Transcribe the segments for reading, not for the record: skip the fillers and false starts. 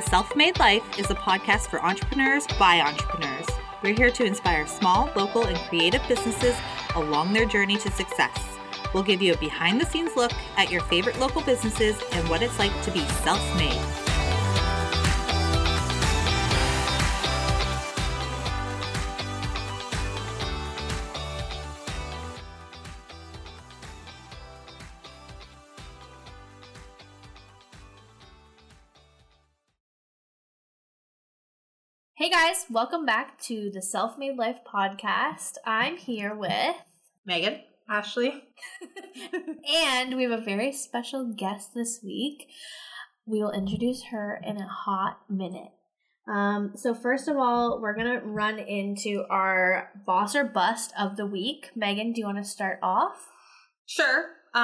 Self-Made Life is a podcast for entrepreneurs by entrepreneurs. We're here to inspire small, local, and creative businesses along their journey to success. We'll give you a behind-the-scenes look at your favorite local businesses and what it's like to be self-made. Hey guys, welcome back to the Self-Made Life podcast. I'm here with Megan, Ashley, and we have a very special guest this week. We will introduce her in a hot minute. So first of all, we're going to run into our boss or bust of the week. Megan, do you want to start off? Sure.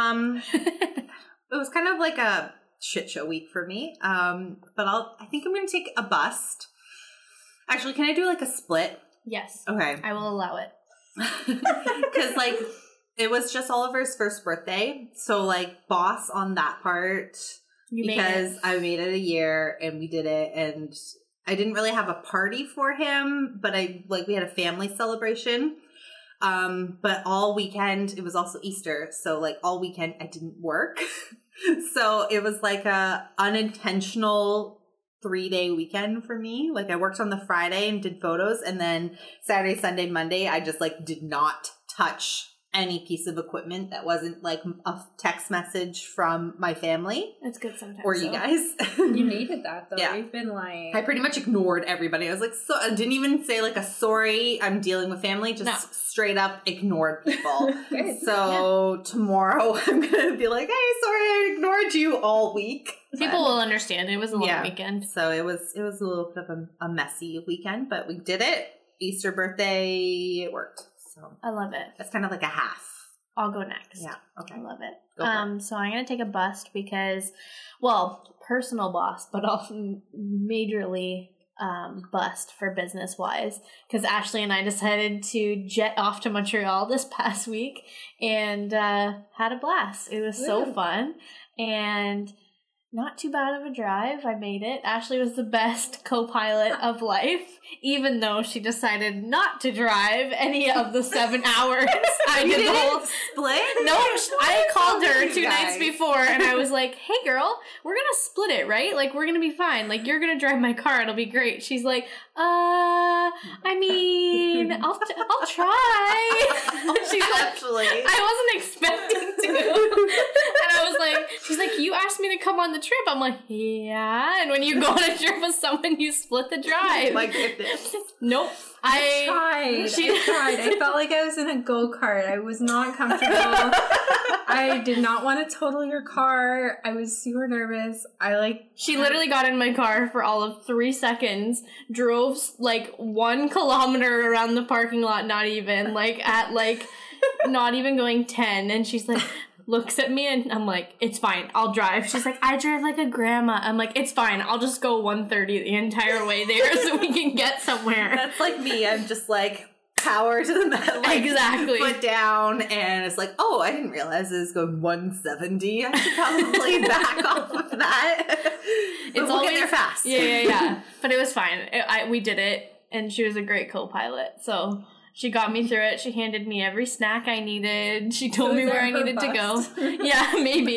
It was kind of like a shit show week for me, but I think I'm going to take a bust. Actually, can I do like a split? Yes. Okay. I will allow it. Because like it was just Oliver's first birthday. So like boss on that part. Because I made it a year and we did it, and I didn't really have a party for him, but we had a family celebration. But all weekend, it was also Easter. So like all weekend I didn't work. So it was like a unintentional 3-day weekend for me. Like I worked on the Friday and did photos, and then Saturday, Sunday, Monday, I just like did not touch any piece of equipment that wasn't like a text message from my family. It's good sometimes. Or you guys. You needed that though. Yeah. We've been like, I pretty much ignored everybody. I was like, so I didn't even say like a sorry, I'm dealing with family. Just straight up ignored people. So tomorrow I'm going to be like, hey, sorry, I ignored you all week. People will understand. It was a long weekend. So it was a little bit of a messy weekend, but we did it. Easter birthday, it worked. So I love it. That's kind of like a half. I'll go next. Yeah. Okay. I love it. Go for it. So I'm going to take a bust because, well, personal bust, but also majorly bust for business-wise, because Ashley and I decided to jet off to Montreal this past week and had a blast. It was so fun and not too bad of a drive. I made it. Ashley was the best co-pilot of life, even though she decided not to drive any of the 7 hours. I did the whole split. No, I called her 2 nights before, and I was like, "Hey, girl, we're gonna split it, right? Like, we're gonna be fine. Like, you're gonna drive my car. It'll be great." She's like, I mean, I'll try." She's like, Actually, I wasn't expecting to, and I was like, she's like, "You asked me to come on the trip." I'm like, "Yeah." And when you go on a trip with someone, you split the drive. my goodness. Nope. I tried. I felt like I was in a go-kart. I was not comfortable. I did not want to total your car. I was super nervous. She literally got in my car for all of 3 seconds, drove like 1 kilometer around the parking lot, not even, like at like not even going 10, and she's like, looks at me and I'm like, "It's fine, I'll drive." She's like, "I drive like a grandma." I'm like, "It's fine, I'll just go 130 the entire way there so we can get somewhere." That's like me. I'm just like power to the metal, like, exactly, foot down, and it's like, oh, I didn't realize it was going 170. I should probably back off of that. We'll always get there fast. Yeah. But it was fine. We did it, and she was a great co-pilot. So she got me through it. She handed me every snack I needed. She told me where I needed to go. Yeah, maybe.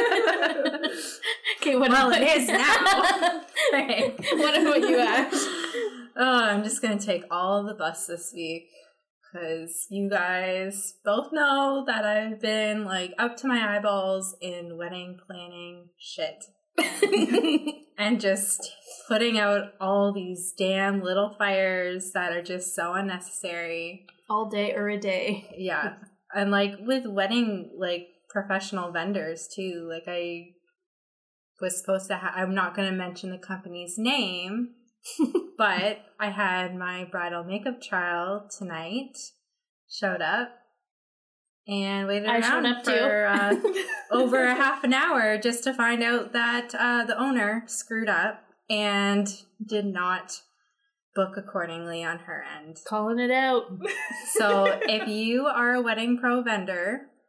Okay, it is now. What about you, Ash? I'm just going to take all the busts this week because you guys both know that I've been like up to my eyeballs in wedding planning shit. And just putting out all these damn little fires that are just so unnecessary. All day or a day. Yeah. And like with wedding, like professional vendors too. Like I was supposed to I'm not going to mention the company's name, but I had my bridal makeup trial tonight, showed up, and waited around for over a half an hour just to find out that the owner screwed up and did not book accordingly on her end. Calling it out. So if you are a Wedding Pro vendor,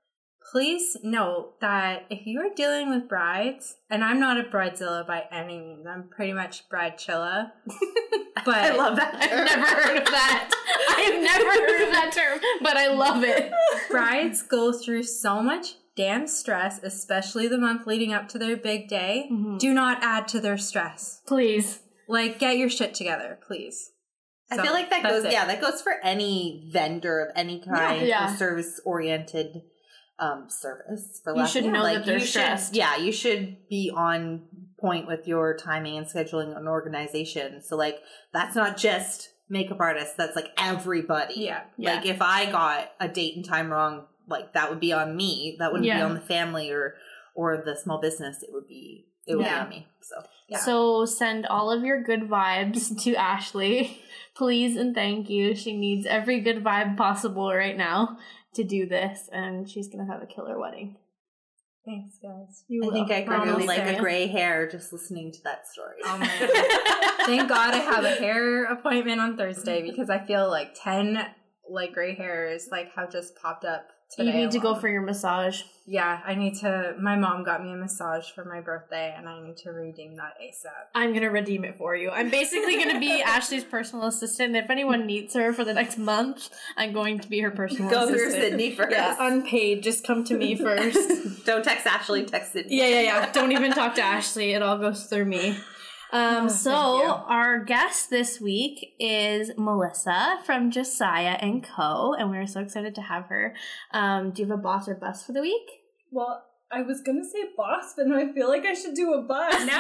please note that if you are dealing with brides, and I'm not a bridezilla by any means, I'm pretty much bridechilla. But I love that term. I've never heard of that. I've never heard of that term, but I love it. brides go through so much damn stress, especially the month leading up to their big day. Mm-hmm. Do not add to their stress. Please. Like, get your shit together, please. I feel like that goes for any vendor of any kind Yeah. or service-oriented service. For You should know that they're stressed. You should be on point with your timing and scheduling and organization. So, like, that's not just makeup artists. That's, like, everybody. Yeah. Like, if I got a date and time wrong, like, that would be on me. That wouldn't be Yeah. on the family or the small business. It would be on me. So, yeah. So send all of your good vibes to Ashley. Please and thank you. She needs every good vibe possible right now to do this, and she's going to have a killer wedding. Thanks, guys. I think I grew Almost like there. a gray hair just listening to that story. Oh my God. Thank God I have a hair appointment on Thursday because I feel like 10 like gray hairs like have just popped up today. You need to go alone. for your massage. Yeah, I need to. My mom got me a massage for my birthday, and I need to redeem that ASAP. I'm going to redeem it for you. I'm basically going to be Ashley's personal assistant. If anyone needs her for the next month, I'm going to be her personal Go assistant. through Sydney first. Yeah, unpaid. Just come to me first. Don't text Ashley, text Sydney. Yeah. Don't even talk to Ashley. It all goes through me. So our guest this week is Melissa from Josiah & Co. And we're so excited to have her. Do you have a boss or bust for the week? Well, I was gonna say boss, but now I feel like I should do a bust. No,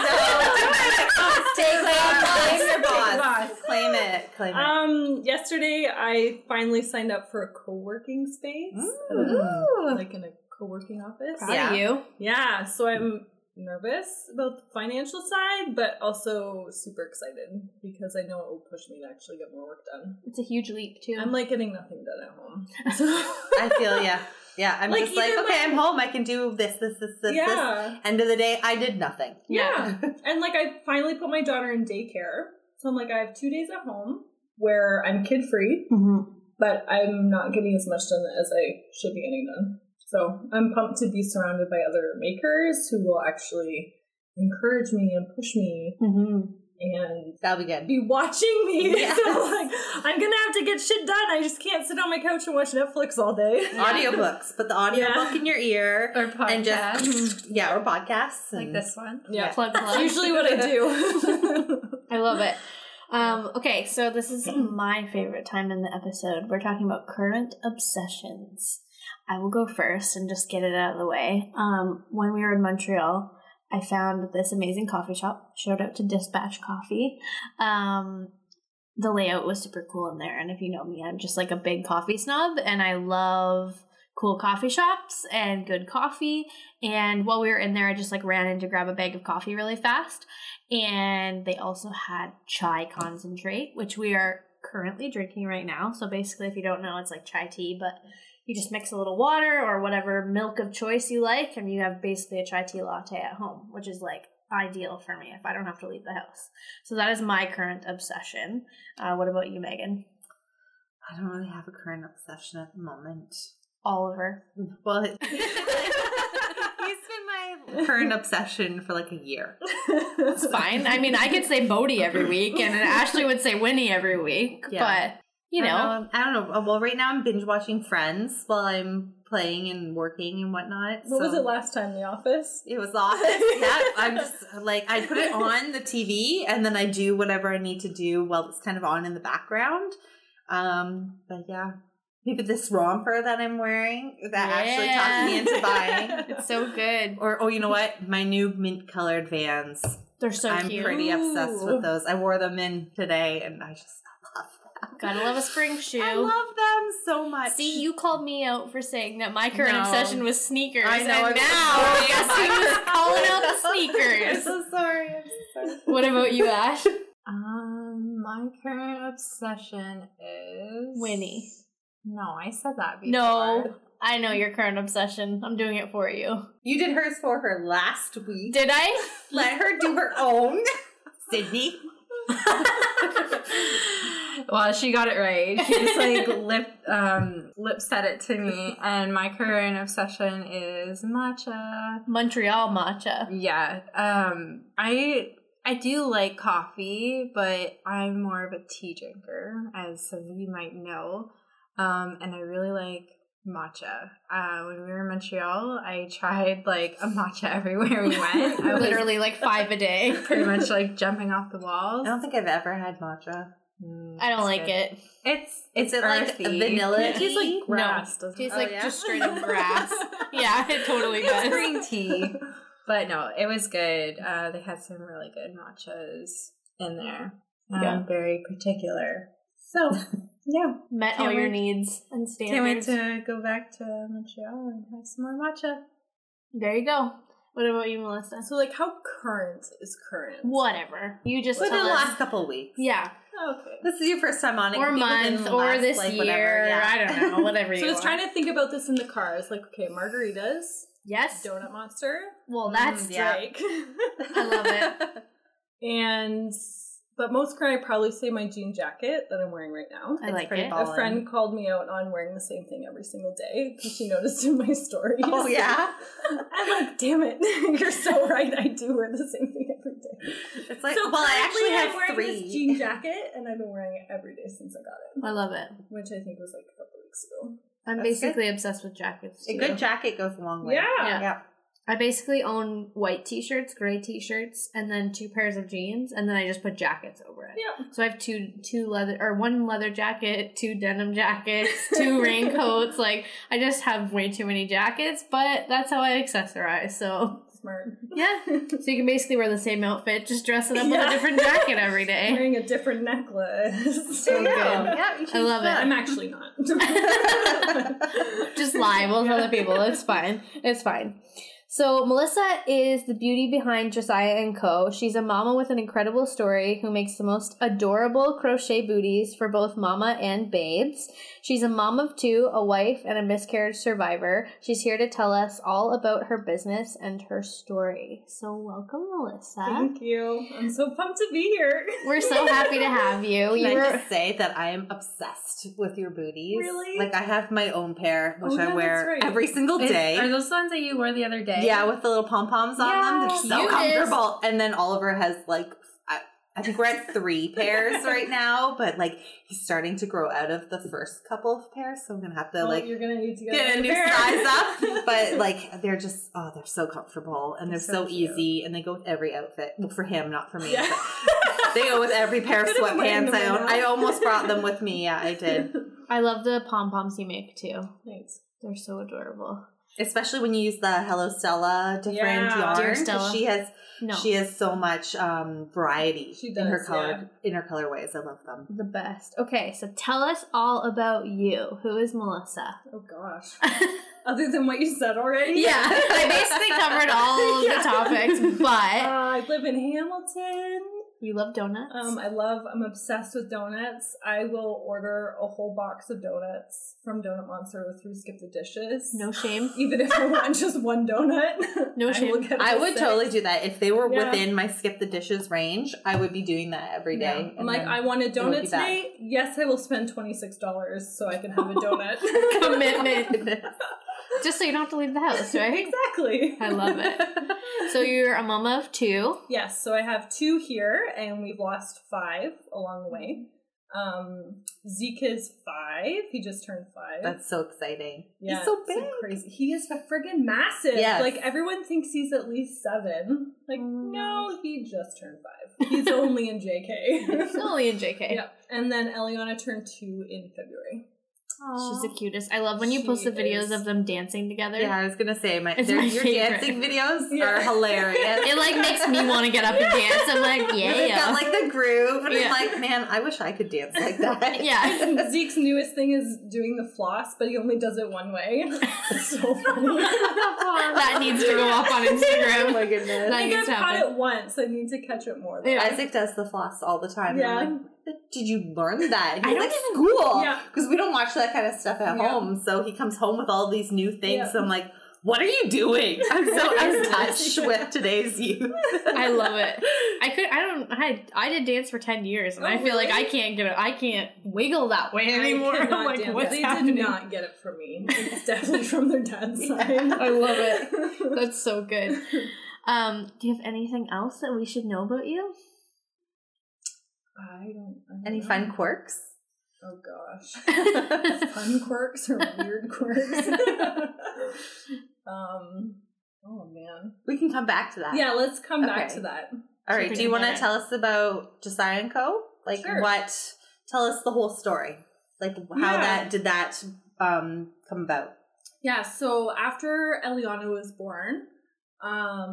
claim your boss. Claim it. Yesterday I finally signed up for a co-working space, like in a co-working office. Proud of you. Yeah, so I'm nervous about the financial side, but also super excited because I know it will push me to actually get more work done. It's a huge leap, too. I'm like getting nothing done at home. I feel yeah. I'm Like, just like, either okay, way- I'm home. I can do this. Yeah. End of the day, I did nothing. Yeah. And like I finally put my daughter in daycare. So I'm like, I have 2 days at home where I'm kid free, but I'm not getting as much done as I should be getting done. So I'm pumped to be surrounded by other makers who will actually encourage me and push me and That'll be good. be watching me. Yes. So like, I'm gonna have to get shit done. I just can't sit on my couch and watch Netflix all day. Audiobooks. Put the audiobook in your ear. Or podcast. And just, or podcasts. like and- this one. Yeah. Plug. That's usually what I do. I love it. Okay, so this is my favorite time in the episode. We're talking about current obsessions. I will go first and just get it out of the way. When we were in Montreal, I found this amazing coffee shop. Shout out to Dispatch Coffee. The layout was super cool in there, and if you know me, I'm just like a big coffee snob, and I love cool coffee shops and good coffee. And while we were in there, I just like ran in to grab a bag of coffee really fast. And they also had chai concentrate, which we are currently drinking right now. So basically, if you don't know, it's like chai tea, but you just mix a little water or whatever milk of choice you like, and you have basically a chai tea latte at home, which is like ideal for me if I don't have to leave the house. So that is my current obsession. What about you, Megan? I don't really have a current obsession at the moment. Oliver. Well, he's been my current obsession for like a year. It's fine. I mean, I could say Bodhi every week, and Ashley would say Winnie every week, but you know. I don't know. Well, right now I'm binge watching Friends while I'm playing and working and whatnot. What was it last time? The Office? It was Office. Yeah, I'm just like, I put it on the TV and then I do whatever I need to do while it's kind of on in the background. But yeah, maybe this romper that I'm wearing that actually talked me into buying. It's so good. Or, oh, you know what? My new mint colored Vans. They're so I'm cute. pretty obsessed with those. I wore them in today and I just love them. Gotta love a spring shoe. I love them so much. See, you called me out for saying that my current No. obsession was sneakers. I know, And I'm now so guess sorry. who's calling out the I'm sneakers? so sorry. I'm so sorry. What about you, Ash? My current obsession is Winnie. No, I said that before. No, I know your current obsession. I'm doing it for you. You did hers for her last week. Did I? Let her do her own. Sydney. Well, she got it right. She just like lip said it to me, and my current obsession is matcha. Montreal matcha. Yeah. I do like coffee, but I'm more of a tea drinker, as some of you might know. And I really like matcha. When we were in Montreal, I tried like a matcha everywhere we went. I was Literally like 5 a day. pretty much like jumping off the walls. I don't think I've ever had matcha. I don't like it. Is it like earthy. vanilla? It tastes like grass, No, doesn't it? tastes Oh, like yeah? just straight up grass. Yeah, it totally It's does. green tea. But no, it was good. They had some really good matchas in there. Yeah. Very particular. So, yeah. Met Can't all your wait. needs and Can't wait standards. to go back to Montreal and have some more matcha. There you go. What about you, Melissa? So, like, how current is current? Whatever. You just Within tell the us. last couple of weeks. Yeah. Okay. This is your first time on it. Or Could be within month, the or last, this like, year. whatever, yeah. I don't know. Whatever you So I was want. trying to think about this in the car. I was like, okay, margaritas, Yes. Donut Monster, Well, that's Yeah. Drake. I love it. But most current, I'd probably say my jean jacket that I'm wearing right now. I like pretty it. ballin'. A friend called me out on wearing the same thing every single day because she noticed in my stories. Oh, yeah? I'm like, damn it, you're so right. I do wear the same thing every day. It's like, So well, I currently actually I'm have wearing this 3. jean jacket, and I've been wearing it every day since I got it, I love it. which I think was like a couple weeks ago. I'm That's basically obsessed with jackets. A Too. good jacket goes a long way. Yeah. Yeah. I basically own white t-shirts, gray t-shirts, and then 2 pairs of jeans, and then I just put jackets over it. Yeah. So I have one leather jacket, 2 denim jackets, 2 raincoats. Like, I just have way too many jackets, but that's how I accessorize. So Smart. yeah, so you can basically wear the same outfit, just dress it up with Yeah. a different jacket every day. Wearing a different necklace. So good. Yeah, you should I love it. I'm actually not. Just lie. We'll tell the people. It's fine. It's fine. So Melissa is the beauty behind Josiah & Co. She's a mama with an incredible story who makes the most adorable crochet booties for both mama and babes. She's a mom of 2, a wife, and a miscarriage survivor. She's here to tell us all about her business and her story. So welcome, Melissa. Thank you. I'm so pumped to be here. We're so happy to have you. Can I just say that I am obsessed with your booties? Really? Like, I have my own pair, which Oh, yeah, I wear that's right. every single day. Are those the ones that you wore the other day? Yeah, with the little pom-poms on them. They're so cutest. comfortable. And then Oliver has, like, I think we're at 3 pairs right now, but, like, he's starting to grow out of the first couple of pairs, so I'm going to have to, Well, like, you're gonna need to get a new pair. size up. But, like, they're just, they're so comfortable, and they're so cute. easy, and they go with every outfit. Well, for him, not for me. Yeah. But they go with every pair of Could've wearing sweatpants them I own. right now. I almost brought them with me. Yeah, I did. I love the pom-poms you make too. Thanks. They're so adorable. Especially when you use the Hello Stella different Yeah. yarn. Dear 'Cause Stella. She has so much variety She in her does, color in her colorways. I love them. The best. Okay, so tell us all about you. Who is Melissa? Oh gosh. Other than what you said already? Yeah, I basically covered all of Yeah. the topics, but I live in Hamilton. you love donuts. I'm obsessed with donuts. I will order a whole box of donuts from Donut Monster through Skip the Dishes. No shame. Even if I want just one donut. No I shame. will get I a would set. totally do that. If they were Yeah. within my Skip the Dishes range, I would be doing that every Yeah. day. I'm like, I want a would be donut bad. today. Yes, I will spend $26 so I can have a donut. Commitment. Just so you don't have to leave the house, right? Exactly. I love it. So you're a mama of 2. Yes, so I have 2 here, and we've lost 5 along the way. Zeke is 5. He just turned 5. That's so exciting. Yeah, He's so it's, like, big. crazy. He is friggin' massive. Yes. Like, everyone thinks he's at least 7. Like, no, he just turned 5. He's only in JK. It's only in JK. Yeah. And then Eliana turned 2 in February. She's the cutest. I love when you post the She videos is. of them dancing together. Yeah, I was gonna say It's your my favorite. dancing videos Yeah. are hilarious. It like makes me want to get up and dance. I'm like, They've got yeah. like the groove, and Yeah. I'm like, man, I wish I could dance like that. Yeah. And Zeke's newest thing is doing the floss, but he only does it one way. It's so funny. That needs to go up on Oh Instagram. my goodness. That I think needs I've to caught happen. it once. I need to catch it more. though. Yeah. Isaac does the floss all the time. Yeah. I'm like, did you learn that? I He's don't like school. Yeah. Because we don't watch that kind of stuff at Yeah. home. So he comes home with all these new things. Yeah. So I'm like, what are you doing? I'm so out of touch with today's youth. I love it. I did dance for 10 years, and I feel like I can't wiggle that way anymore. I'm like, what's happening? They did not get it from me. It's definitely from their dad's side. I love it. That's so good. Do you have anything else that we should know about you? I don't Any know. fun quirks? Oh gosh. Fun quirks or weird quirks? Oh man. We can come back to that. Yeah, let's come back to that. All right. Do you want to tell us about Josiah & Co? Like Sure. tell us the whole story. Like how did that come about? Yeah, so after Eliana was born, I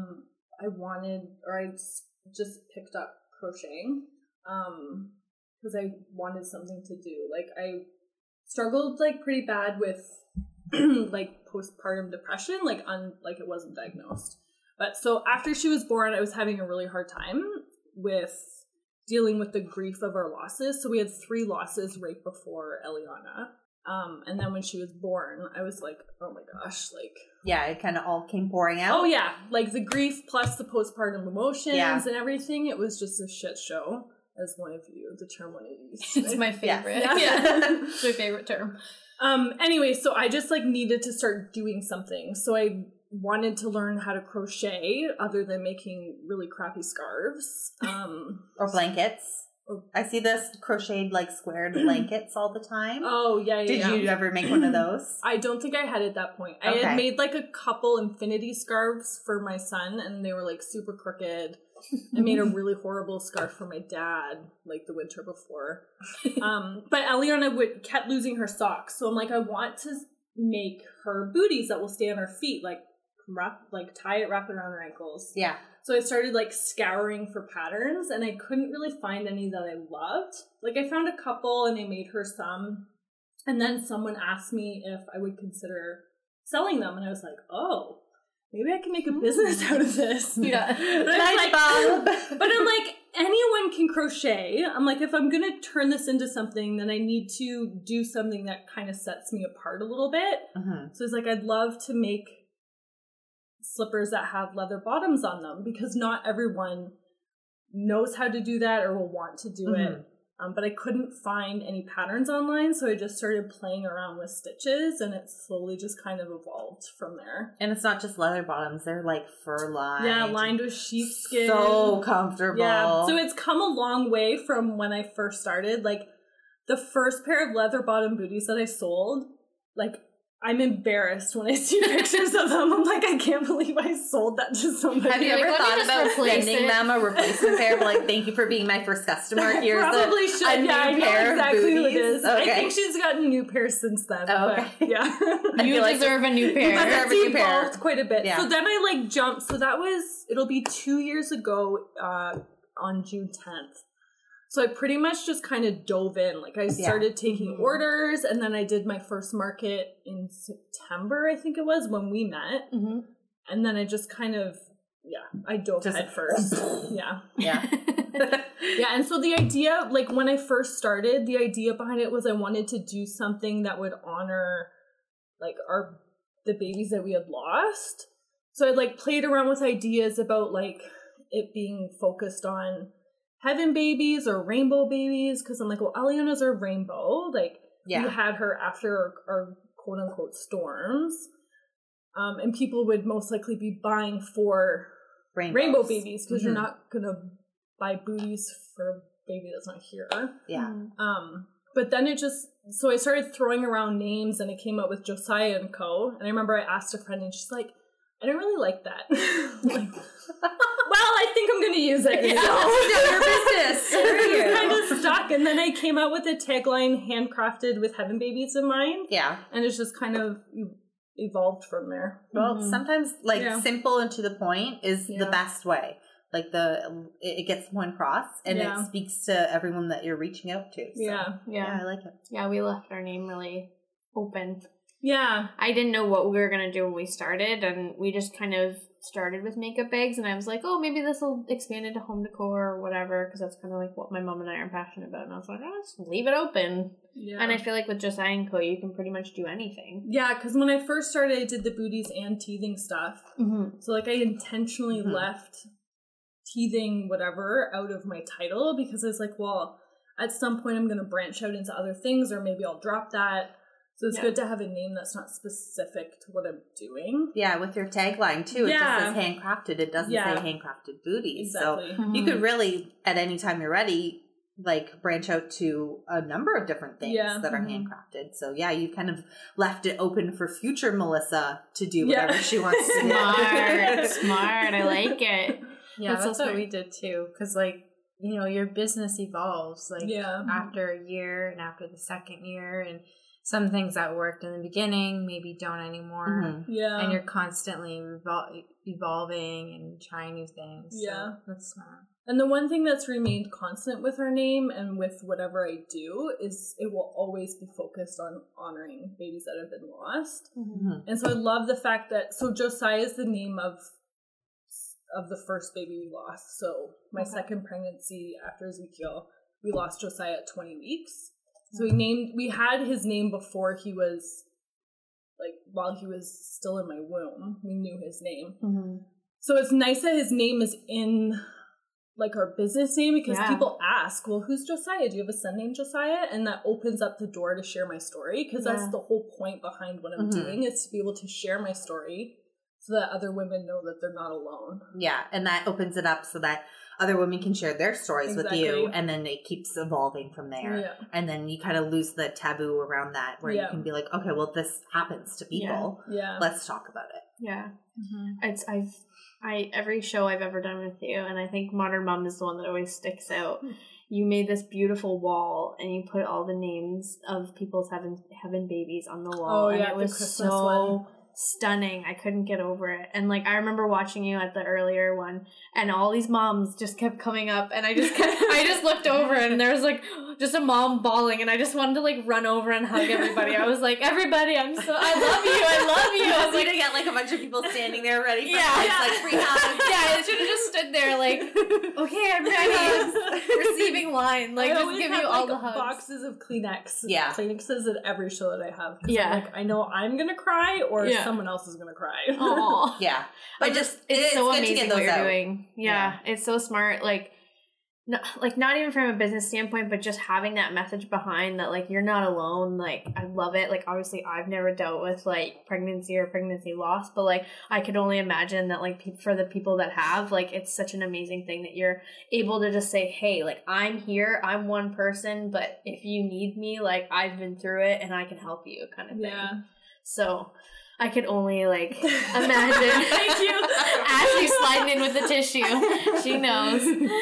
just picked up crocheting. Because I wanted something to do. Like, I struggled, like, pretty bad with, like, postpartum depression, like it wasn't diagnosed. But so after she was born, I was having a really hard time with dealing with the grief of our losses. So we had 3 losses right before Eliana. And then when she was born, I was like, oh my gosh, like... Yeah, it kind of all came pouring out. Oh, yeah. Like, the grief plus the postpartum emotions and everything, it was just a shit show. As the term one of these. It's my favorite. Yeah. It's my favorite term. Anyway, so I just like needed to start doing something. So I wanted to learn how to crochet other than making really crappy scarves. Or blankets. I see this crocheted like squared blankets all the time. Oh, yeah. Did you ever make one of those? I don't think I had at that point. I had made like a couple infinity scarves for my son, and they were like super crooked. I made a really horrible scarf for my dad, like the winter before. But Eliana kept losing her socks, so I'm like, I want to make her booties that will stay on her feet, like wrap it around her ankles. Yeah. So I started like scouring for patterns, and I couldn't really find any that I loved. Like I found a couple, and I made her some, and then someone asked me if I would consider selling them, and I was like, oh. Maybe I can make a business out of this. Yeah. But I'm like, anyone can crochet. I'm like, if I'm going to turn this into something, then I need to do something that kind of sets me apart a little bit. Mm-hmm. So it's like, I'd love to make slippers that have leather bottoms on them, because not everyone knows how to do that or will want to do it. But I couldn't find any patterns online, so I just started playing around with stitches, and it slowly just kind of evolved from there. And it's not just leather bottoms, they're like fur lined. Yeah, lined with sheepskin. So comfortable. Yeah, so it's come a long way from when I first started. Like, the first pair of leather bottom booties that I sold, like, I'm embarrassed when I see pictures of them. I'm like, I can't believe I sold that to somebody. Have you ever thought about sending them a replacement pair? Like, thank you for being my first customer. Here's probably should. a new pair exactly of who it is. Okay. I think she's gotten a new pair since then. Okay. But, yeah. You deserve a new pair. It's evolved quite a bit. Yeah. So then I like jumped. So it'll be 2 years ago on June 10th. So I pretty much just kind of dove in. Like I started taking orders, and then I did my first market in September, I think it was, when we met. Mm-hmm. And then I just kind of, I dove head first. Yeah. Yeah. Yeah, and so the idea, like when I first started, the idea behind it was I wanted to do something that would honor like the babies that we had lost. So I like played around with ideas about like it being focused on heaven babies or rainbow babies, because I'm like, well, Eliana's our rainbow. Like, we had her after our quote unquote storms. And people would most likely be buying for rainbow babies, because you're not going to buy booties for a baby that's not here. Yeah. But then so I started throwing around names, and it came up with Josiah & Co. And I remember I asked a friend, and she's like, I don't really like that. Like, well, I think I'm going to use it. Yeah. So, your business. It's kind of stuck. And then I came out with a tagline, handcrafted with heaven babies in mind. Yeah. And it's just kind of evolved from there. Well, sometimes simple and to the point is the best way. Like it gets the point across, and it speaks to everyone that you're reaching out to. So, yeah, I like it. Yeah, we left our name really open. Yeah. I didn't know what we were going to do when we started, and we just kind of started with makeup bags, and I was like, oh, maybe this will expand into home decor or whatever, because that's kind of like what my mom and I are passionate about. And I was like, oh, let's leave it open. Yeah. And I feel like with Josiah & Co, you can pretty much do anything. Yeah, because when I first started, I did the booties and teething stuff. Mm-hmm. So like I intentionally left teething whatever out of my title, because I was like, well, at some point I'm going to branch out into other things, or maybe I'll drop that. So it's good to have a name that's not specific to what I'm doing. Yeah, with your tagline too. It just says handcrafted. It doesn't say handcrafted booties. Exactly. So you could really, at any time you're ready, like branch out to a number of different things that are handcrafted. So yeah, you kind of left it open for future Melissa to do whatever she wants to do. Smart. I like it. Yeah, that's what we did too. Because like, you know, your business evolves like after a year and after the second year, and some things that worked in the beginning maybe don't anymore. Mm-hmm. Yeah. And you're constantly evolving and trying new things. Yeah. So that's smart. And the one thing that's remained constant with our name and with whatever I do is it will always be focused on honoring babies that have been lost. Mm-hmm. And so I love the fact that, so Josiah is the name of the first baby we lost. So my second pregnancy after Ezekiel, we lost Josiah at 20 weeks. So we had his name before he was, like, while he was still in my womb. We knew his name. Mm-hmm. So it's nice that his name is in, like, our business name, because people ask, well, who's Josiah? Do you have a son named Josiah? And that opens up the door to share my story, because that's the whole point behind what I'm doing, is to be able to share my story so that other women know that they're not alone. Yeah, and that opens it up so that other women can share their stories with you, and then it keeps evolving from there. Yeah. And then you kind of lose the taboo around that, where you can be like, okay, well, this happens to people. Yeah. Let's talk about it. Yeah. Mm-hmm. Every show I've ever done with you, and I think Modern Mom is the one that always sticks out. You made this beautiful wall, and you put all the names of people's having babies on the wall. And it was so stunning. I couldn't get over it. And like, I remember watching you at the earlier one, and all these moms just kept coming up, and I just looked over, and there was like just a mom bawling, and I just wanted to like run over and hug everybody. I was like, everybody, I love you. I was like, to get like a bunch of people standing there ready for like free hugs. Yeah, I should have just stood there like, okay, I'm ready. Receiving line. Like, just give you all the hugs. Boxes of Kleenex. Yeah. Kleenexes at every show that I have. Yeah. Like, I know I'm gonna cry, or someone else is gonna cry. Aww. Yeah. But it's so amazing what you're doing. Yeah. It's so smart. Like not even from a business standpoint, but just having that message behind that, like, you're not alone. Like, I love it. Like, obviously I've never dealt with like pregnancy or pregnancy loss, but like I could only imagine that, like, for the people that have, like, it's such an amazing thing that you're able to just say, hey, like, I'm here, I'm one person, but if you need me, like, I've been through it and I can help you, kind of thing. Yeah. So I could only, like, imagine. Thank you. Ashley sliding in with the tissue. She knows.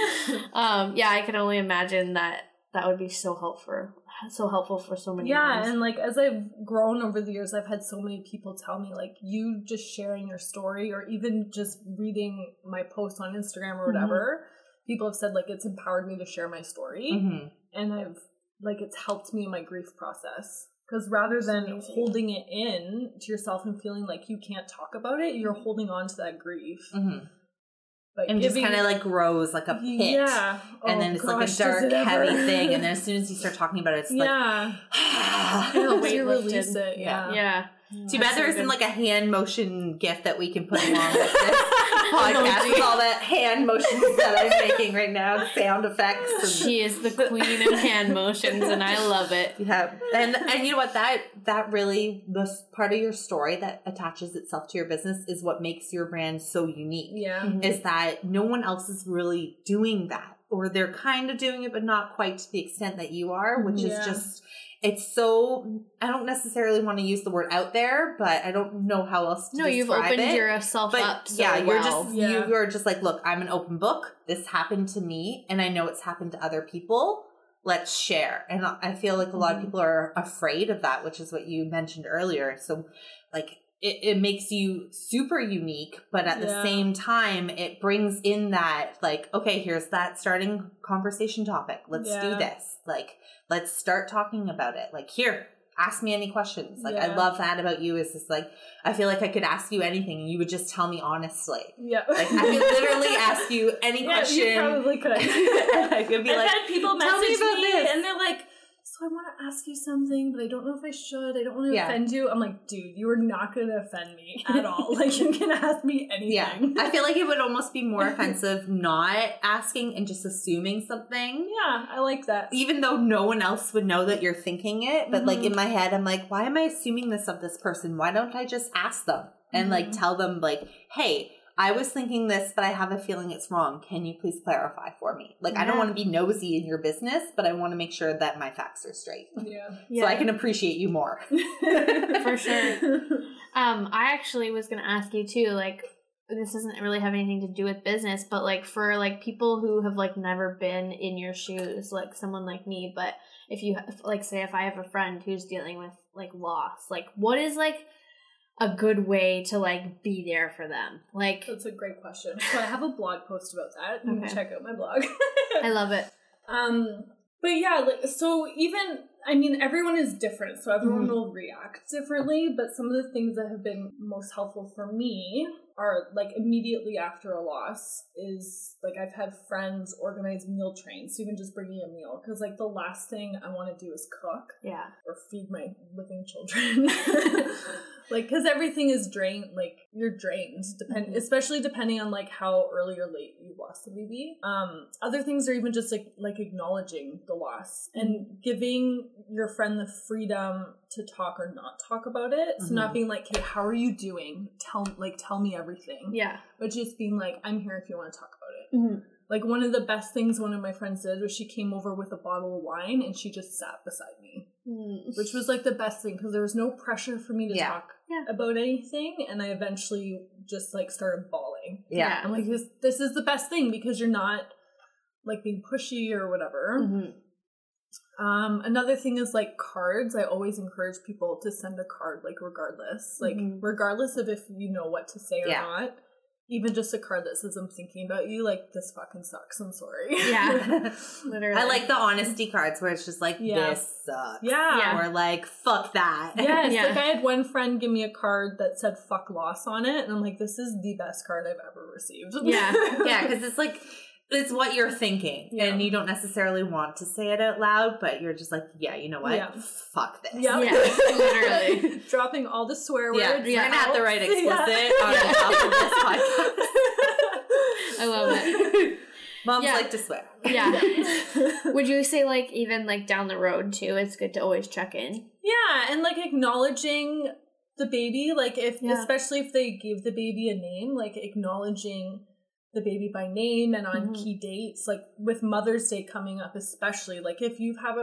I can only imagine that would be so helpful for so many moms. And like, as I've grown over the years, I've had so many people tell me, like, you just sharing your story, or even just reading my posts on Instagram or whatever, people have said, like, it's empowered me to share my story. Mm-hmm. And I've, like, it's helped me in my grief process. Because rather than holding it in to yourself and feeling like you can't talk about it, you're holding on to that grief. Mm-hmm. And just kind of like grows like a pit. Yeah. And then it's like a dark, heavy thing. And then as soon as you start talking about it, it's like, you release it. Yeah. Too bad there isn't like a hand motion gif that we can put along with this podcast with all the hand motions that I'm making right now, sound effects. She is the queen of hand motions, and I love it. Yeah, and you know what, that really, the part of your story that attaches itself to your business is what makes your brand so unique. Yeah, is that no one else is really doing that, or they're kind of doing it, but not quite to the extent that you are, which is just. It's so, I don't necessarily want to use the word out there, but I don't know how else to describe it. No, you've opened yourself up so you're just like, look, I'm an open book. This happened to me, and I know it's happened to other people. Let's share. And I feel like a lot of people are afraid of that, which is what you mentioned earlier. So, like, it makes you super unique, but at the same time, it brings in that, like, okay, here's that starting conversation topic. Let's do this. Like, let's start talking about it. Like, here, ask me any questions. Like, I Yeah. love that about you is just like, I feel like I could ask you anything and you would just tell me honestly. Yeah. Like, I could literally ask you any question. You probably could. I could be I've like, had people tell me message about me this. and they're like, so I want to ask you something, but I don't know if I should. I don't want to Yeah. offend you. I'm like, dude, you are not going to offend me at all. Like, you can ask me anything. Yeah. I feel like it would almost be more offensive not asking and just assuming something. Yeah, I like that. Even though no one else would know that you're thinking it. But like Mhm. in my head, I'm like, why am I assuming this of this person? Why don't I just ask them and like tell them like, hey, I was thinking this, but I have a feeling it's wrong. Can you please clarify for me? Like, I don't want to be nosy in your business, but I want to make sure that my facts are straight. Yeah. So I can appreciate you more. For sure. I actually was going to ask you too, like, this doesn't really have anything to do with business, but like for like people who have like never been in your shoes, like someone like me, but if you like, say if I have a friend who's dealing with like loss, like what is like a good way to like be there for them? Like, That's a great question. So I have a blog post about that. You can Okay. check out my blog. I love it. But yeah, like, so even, I mean, everyone is different, so everyone Mhm. will react differently, but some of the things that have been most helpful for me are, like, immediately after a loss is, like, I've had friends organize meal trains, so even just bringing a meal, because, like, the last thing I want to do is cook Yeah. or feed my living children. Like, because everything is drained, like, you're drained, especially depending on, like, how early or late you lost the baby. Other things are even just, like acknowledging the loss and giving your friend the freedom to talk or not talk about it. So not being like, hey, how are you doing? Tell me everything. Yeah. But just being like, I'm here if you want to talk about it. Mhm. Like, one of the best things one of my friends did was she came over with a bottle of wine and she just sat beside me, which was like the best thing because there was no pressure for me to talk about anything. And I eventually just like started bawling. Yeah. I'm like, this is the best thing because you're not like being pushy or whatever. Mhm. Another thing is like cards. I always encourage people to send a card, like regardless, regardless of if you know what to say or not. Even just a card that says I'm thinking about you, like, this fucking sucks, I'm sorry. Yeah. Literally. I like the honesty cards where it's just like, this sucks. Yeah. Or like, fuck that. Yes, Yeah. like I had one friend give me a card that said fuck loss on it, and I'm like, this is the best card I've ever received. Yeah. Yeah, because it's like, it's what you're thinking. Yeah. And you don't necessarily want to say it out loud, but you're just like, yeah, you know what? Yeah. Fuck this. Yeah. Yeah, literally. Dropping all the swear words. Yeah, we're going to have to write explicit on Yeah. top of this podcast. I love it. Moms Yeah. like to swear. Yeah. Would you say like even like down the road too, it's good to always check in? Yeah, and like acknowledging the baby, like especially if they give the baby a name, like acknowledging the baby by name and on key dates, like with Mother's Day coming up, especially like if you have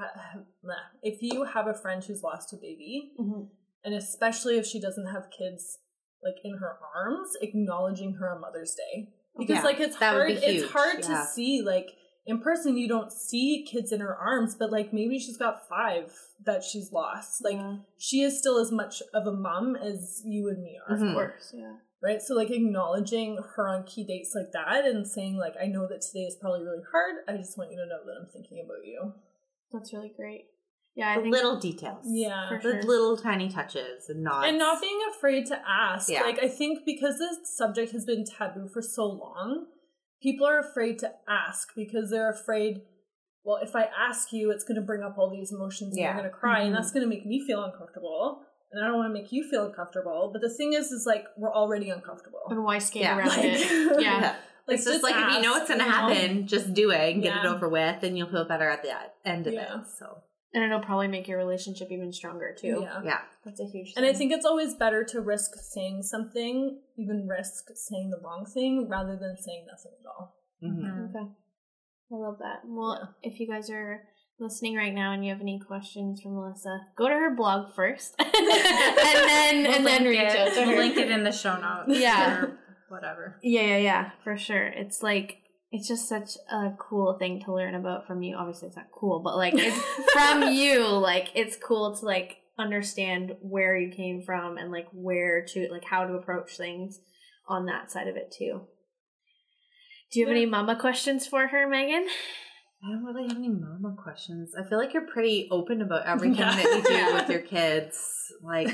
a friend who's lost a baby, and especially if she doesn't have kids like in her arms, acknowledging her on Mother's Day, because like it's hard. It's hard to see like in person. You don't see kids in her arms, but like maybe she's got 5 that she's lost. Like she is still as much of a mom as you and me are, Of course. Yeah. right? So like acknowledging her on key dates like that and saying like, I know that today is probably really hard. I just want you to know that I'm thinking about you. That's really great. Yeah, I The think little details. Yeah. For The sure. little tiny touches and nods. And not being afraid to ask. Yeah. Like I think because this subject has been taboo for so long, people are afraid to ask because they're afraid, well, if I ask you, it's going to bring up all these emotions and you're going to cry and that's going to make me feel uncomfortable. And I don't want to make you feel uncomfortable. But the thing is like, we're already uncomfortable. and why skate Yeah. around Like- it? Yeah. Like, It's just like if you know ask, it's going to you know? happen, just do it and get it Yeah. over with, and you'll feel better at the end of Yeah. it. So And it'll probably make your relationship even stronger too. Yeah. yeah, That's a huge thing. And I think it's always better to risk saying something, even risk saying the wrong thing, rather than saying nothing at all. Mhm. Okay. I love that. Well, if you guys are listening right now and you have any questions for Melissa, go to her blog first. and then reach out to her. We'll link it in the show notes. Yeah. Or whatever. Yeah, for sure. It's like, it's just such a cool thing to learn about from you. Obviously, it's not cool, but like, it's from you, like, it's cool to like understand where you came from and like where to, like, how to approach things on that side of it too. Do you have any mama questions for her, Megan? I don't really have any mama questions. I feel like you're pretty open about everything that you do with your kids. Like,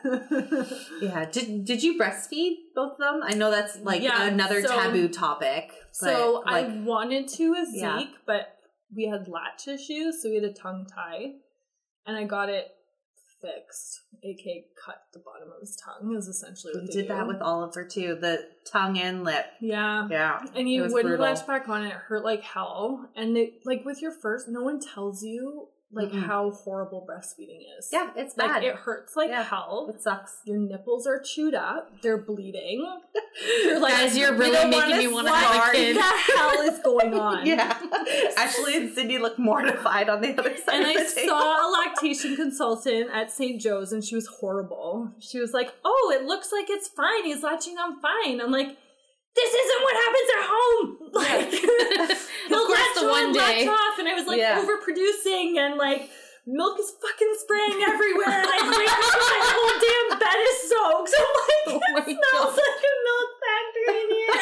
yeah. Did you breastfeed both of them? I know that's like another taboo topic. So like, I wanted to with Zeke, but we had latch issues, so we had a tongue tie, and I got it fixed, aka cut the bottom of his tongue is essentially what we they did do. that with Oliver too, the tongue and lip. Yeah. And you wouldn't latch back on, it hurt like hell. And they, like with your first, no one tells you like how horrible breastfeeding is. Yeah, it's like bad. It hurts like hell. It sucks. Your nipples are chewed up. They're bleeding. You're like, guys, you're really making me want to have a kid. What the hell is going on? Yeah. Ashley and Cindy look mortified on the other side and of the I table. saw a lactation consultant at St. Joe's, and she was horrible. She was like, "Oh, it looks like it's fine. He's latching on fine." I'm like, "This isn't what happens at home." Like, he'll latch on, latch off, and I was like overproducing, and like milk is fucking spraying everywhere, and I wake up and my whole damn bed is soaked. I'm like, it smells like a milk factory in here.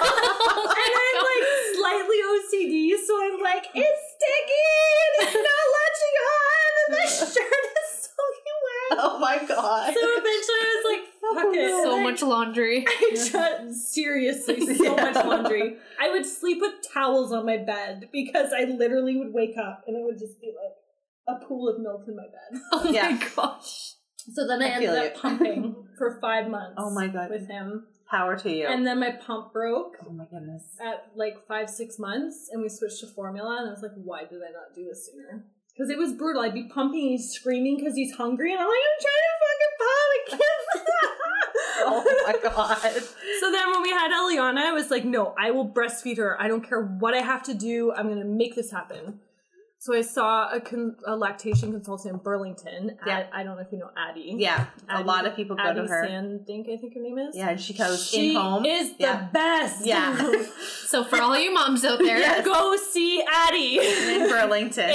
And I'm like slightly OCD, so I'm like, it's sticky and it's not latching on, and the shirt is soaking wet. Oh my god. So eventually I was like, fuck it. So much laundry. Seriously, so much laundry. I would sleep with towels on my bed because I literally would wake up and it would just be like a pool of milk in my bed. Oh my gosh. So then I ended up pumping for 5 months. Oh my god. With him. Power to you. And then my pump broke. Oh my goodness. At like 5-6 months, and we switched to formula, and I was like, why did I not do this sooner? Because it was brutal. I'd be pumping, and he's screaming because he's hungry, and I'm like, I'm trying to fucking pump, I can't. Oh my god. So then when we had Eliana, I was like, no, I will breastfeed her. I don't care what I have to do. I'm going to make this happen. So I saw a lactation consultant in Burlington. I don't know if you know Addie. Yeah, Addie, a lot of people go to her. Sandink, I think her name is. Yeah, and she goes in home. She is the best. Yeah. So for all you moms out there, go see Addie in Burlington.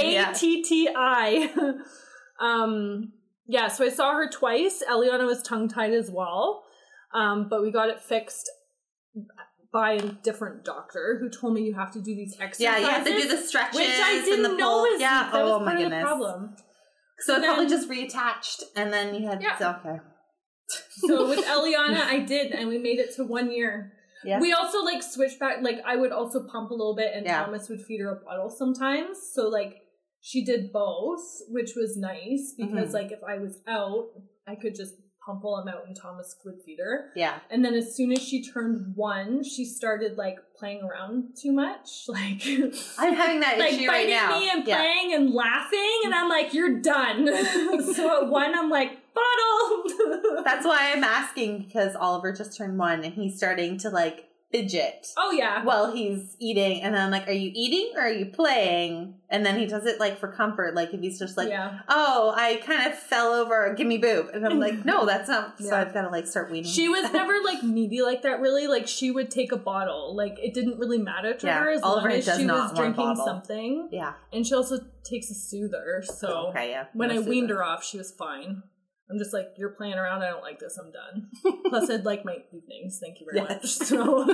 ATTI. Yeah, so I saw her twice. Eliana was tongue-tied as well, but we got it fixed by a different doctor who told me you have to do these exercises. Yeah, you have to do the stretches, which I didn't and the know pull. was that was my part goodness. of the problem. So it probably just reattached, and then you had okay. So with Eliana, I did, and we made it to 1 year. Yeah. We also like switched back. Like I would also pump a little bit, and Thomas would feed her a bottle sometimes. So like she did both, which was nice because like if I was out, I could just pump while I'm out, and Thomas would feed her. Yeah. And then as soon as she turned 1, she started like playing around too much. Like I'm having that like issue right now. Biting me and playing and laughing, and I'm like, you're done. So at 1, I'm like, bottle. That's why I'm asking, because Oliver just turned 1 and he's starting to like fidget. Oh yeah. While he's eating, and then I'm like, are you eating or are you playing? And then he does it like for comfort, like if he's just like, oh, I kind of fell over, give me boob, and I'm like, no, that's not. So I've got to like start weaning. She was never like needy like that, really. Like she would take a bottle, like it didn't really matter to her as long as she was drinking something. Yeah. And she also takes a soother, so when I weaned her off, she was fine. I'm just like, you're playing around. I don't like this. I'm done. Plus, I'd like my evenings. Thank you very much. So,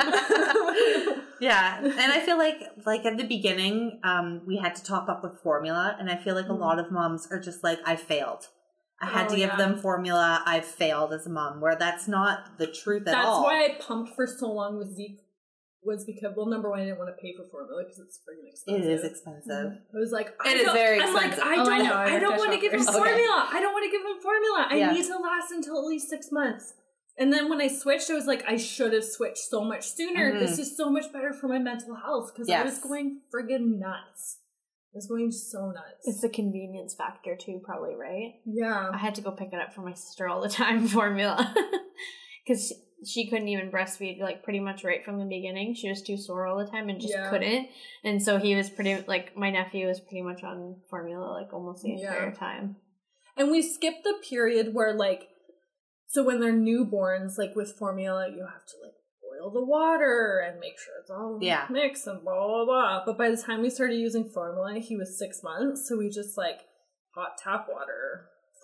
yeah, and I feel like at the beginning, we had to top up with formula, and I feel like a lot of moms are just like, I failed. I had to give them formula. I failed as a mom. Where that's not the truth at all. That's why I pumped for so long with Zeke. Was because, well, number one, I didn't want to pay for formula because it's freaking expensive. It is expensive. I was like, it is very expensive. I'm like, I don't want to give him formula. I don't want to give him formula. I need to last until at least 6 months. And then when I switched, I was like, I should have switched so much sooner. This is so much better for my mental health because I was going friggin' nuts. I was going so nuts. It's the convenience factor too, probably, right? Yeah. I had to go pick it up for my sister all the time, formula. Because she couldn't even breastfeed, like, pretty much right from the beginning. She was too sore all the time and just couldn't. And so he was my nephew was pretty much on formula, like, almost the entire time. And we skipped the period where, like, so when they're newborns, like, with formula, you have to, like, boil the water and make sure it's all mixed and blah, blah, blah. But by the time we started using formula, he was 6 months. So we just, like, hot tap water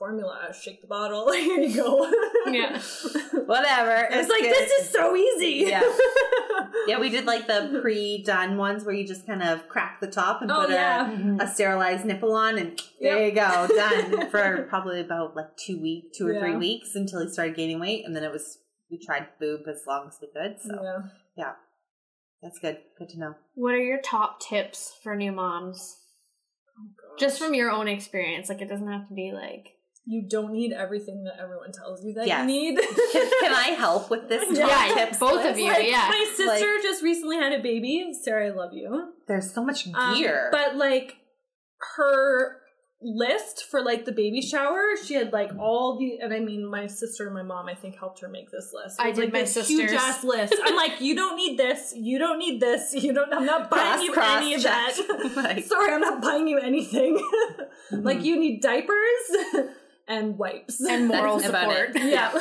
formula, shake the bottle, here you go. Yeah. Whatever. It's like, good. This is so easy. Yeah. Yeah, we did like the pre-done ones where you just kind of crack the top and put a sterilized nipple on, and there you go, done for probably about like 2 or 3 weeks until he started gaining weight, and then we tried boob as long as we could. So yeah, that's good. Good to know. What are your top tips for new moms? Oh, just from your own experience, like it doesn't have to be like. You don't need everything that everyone tells you that you need. Can I help with this? Tips both of you. My sister just recently had a baby. Sarah, I love you. There's so much gear. But like her list for like the baby shower, she had like all the, and I mean my sister and my mom I think helped her make this list. I did, like, my sister's huge ass list. I'm like, you don't need this, you don't need this, I'm not buying you any of that. Like, sorry, I'm not buying you anything. Like you need diapers and wipes and moral support. Yeah.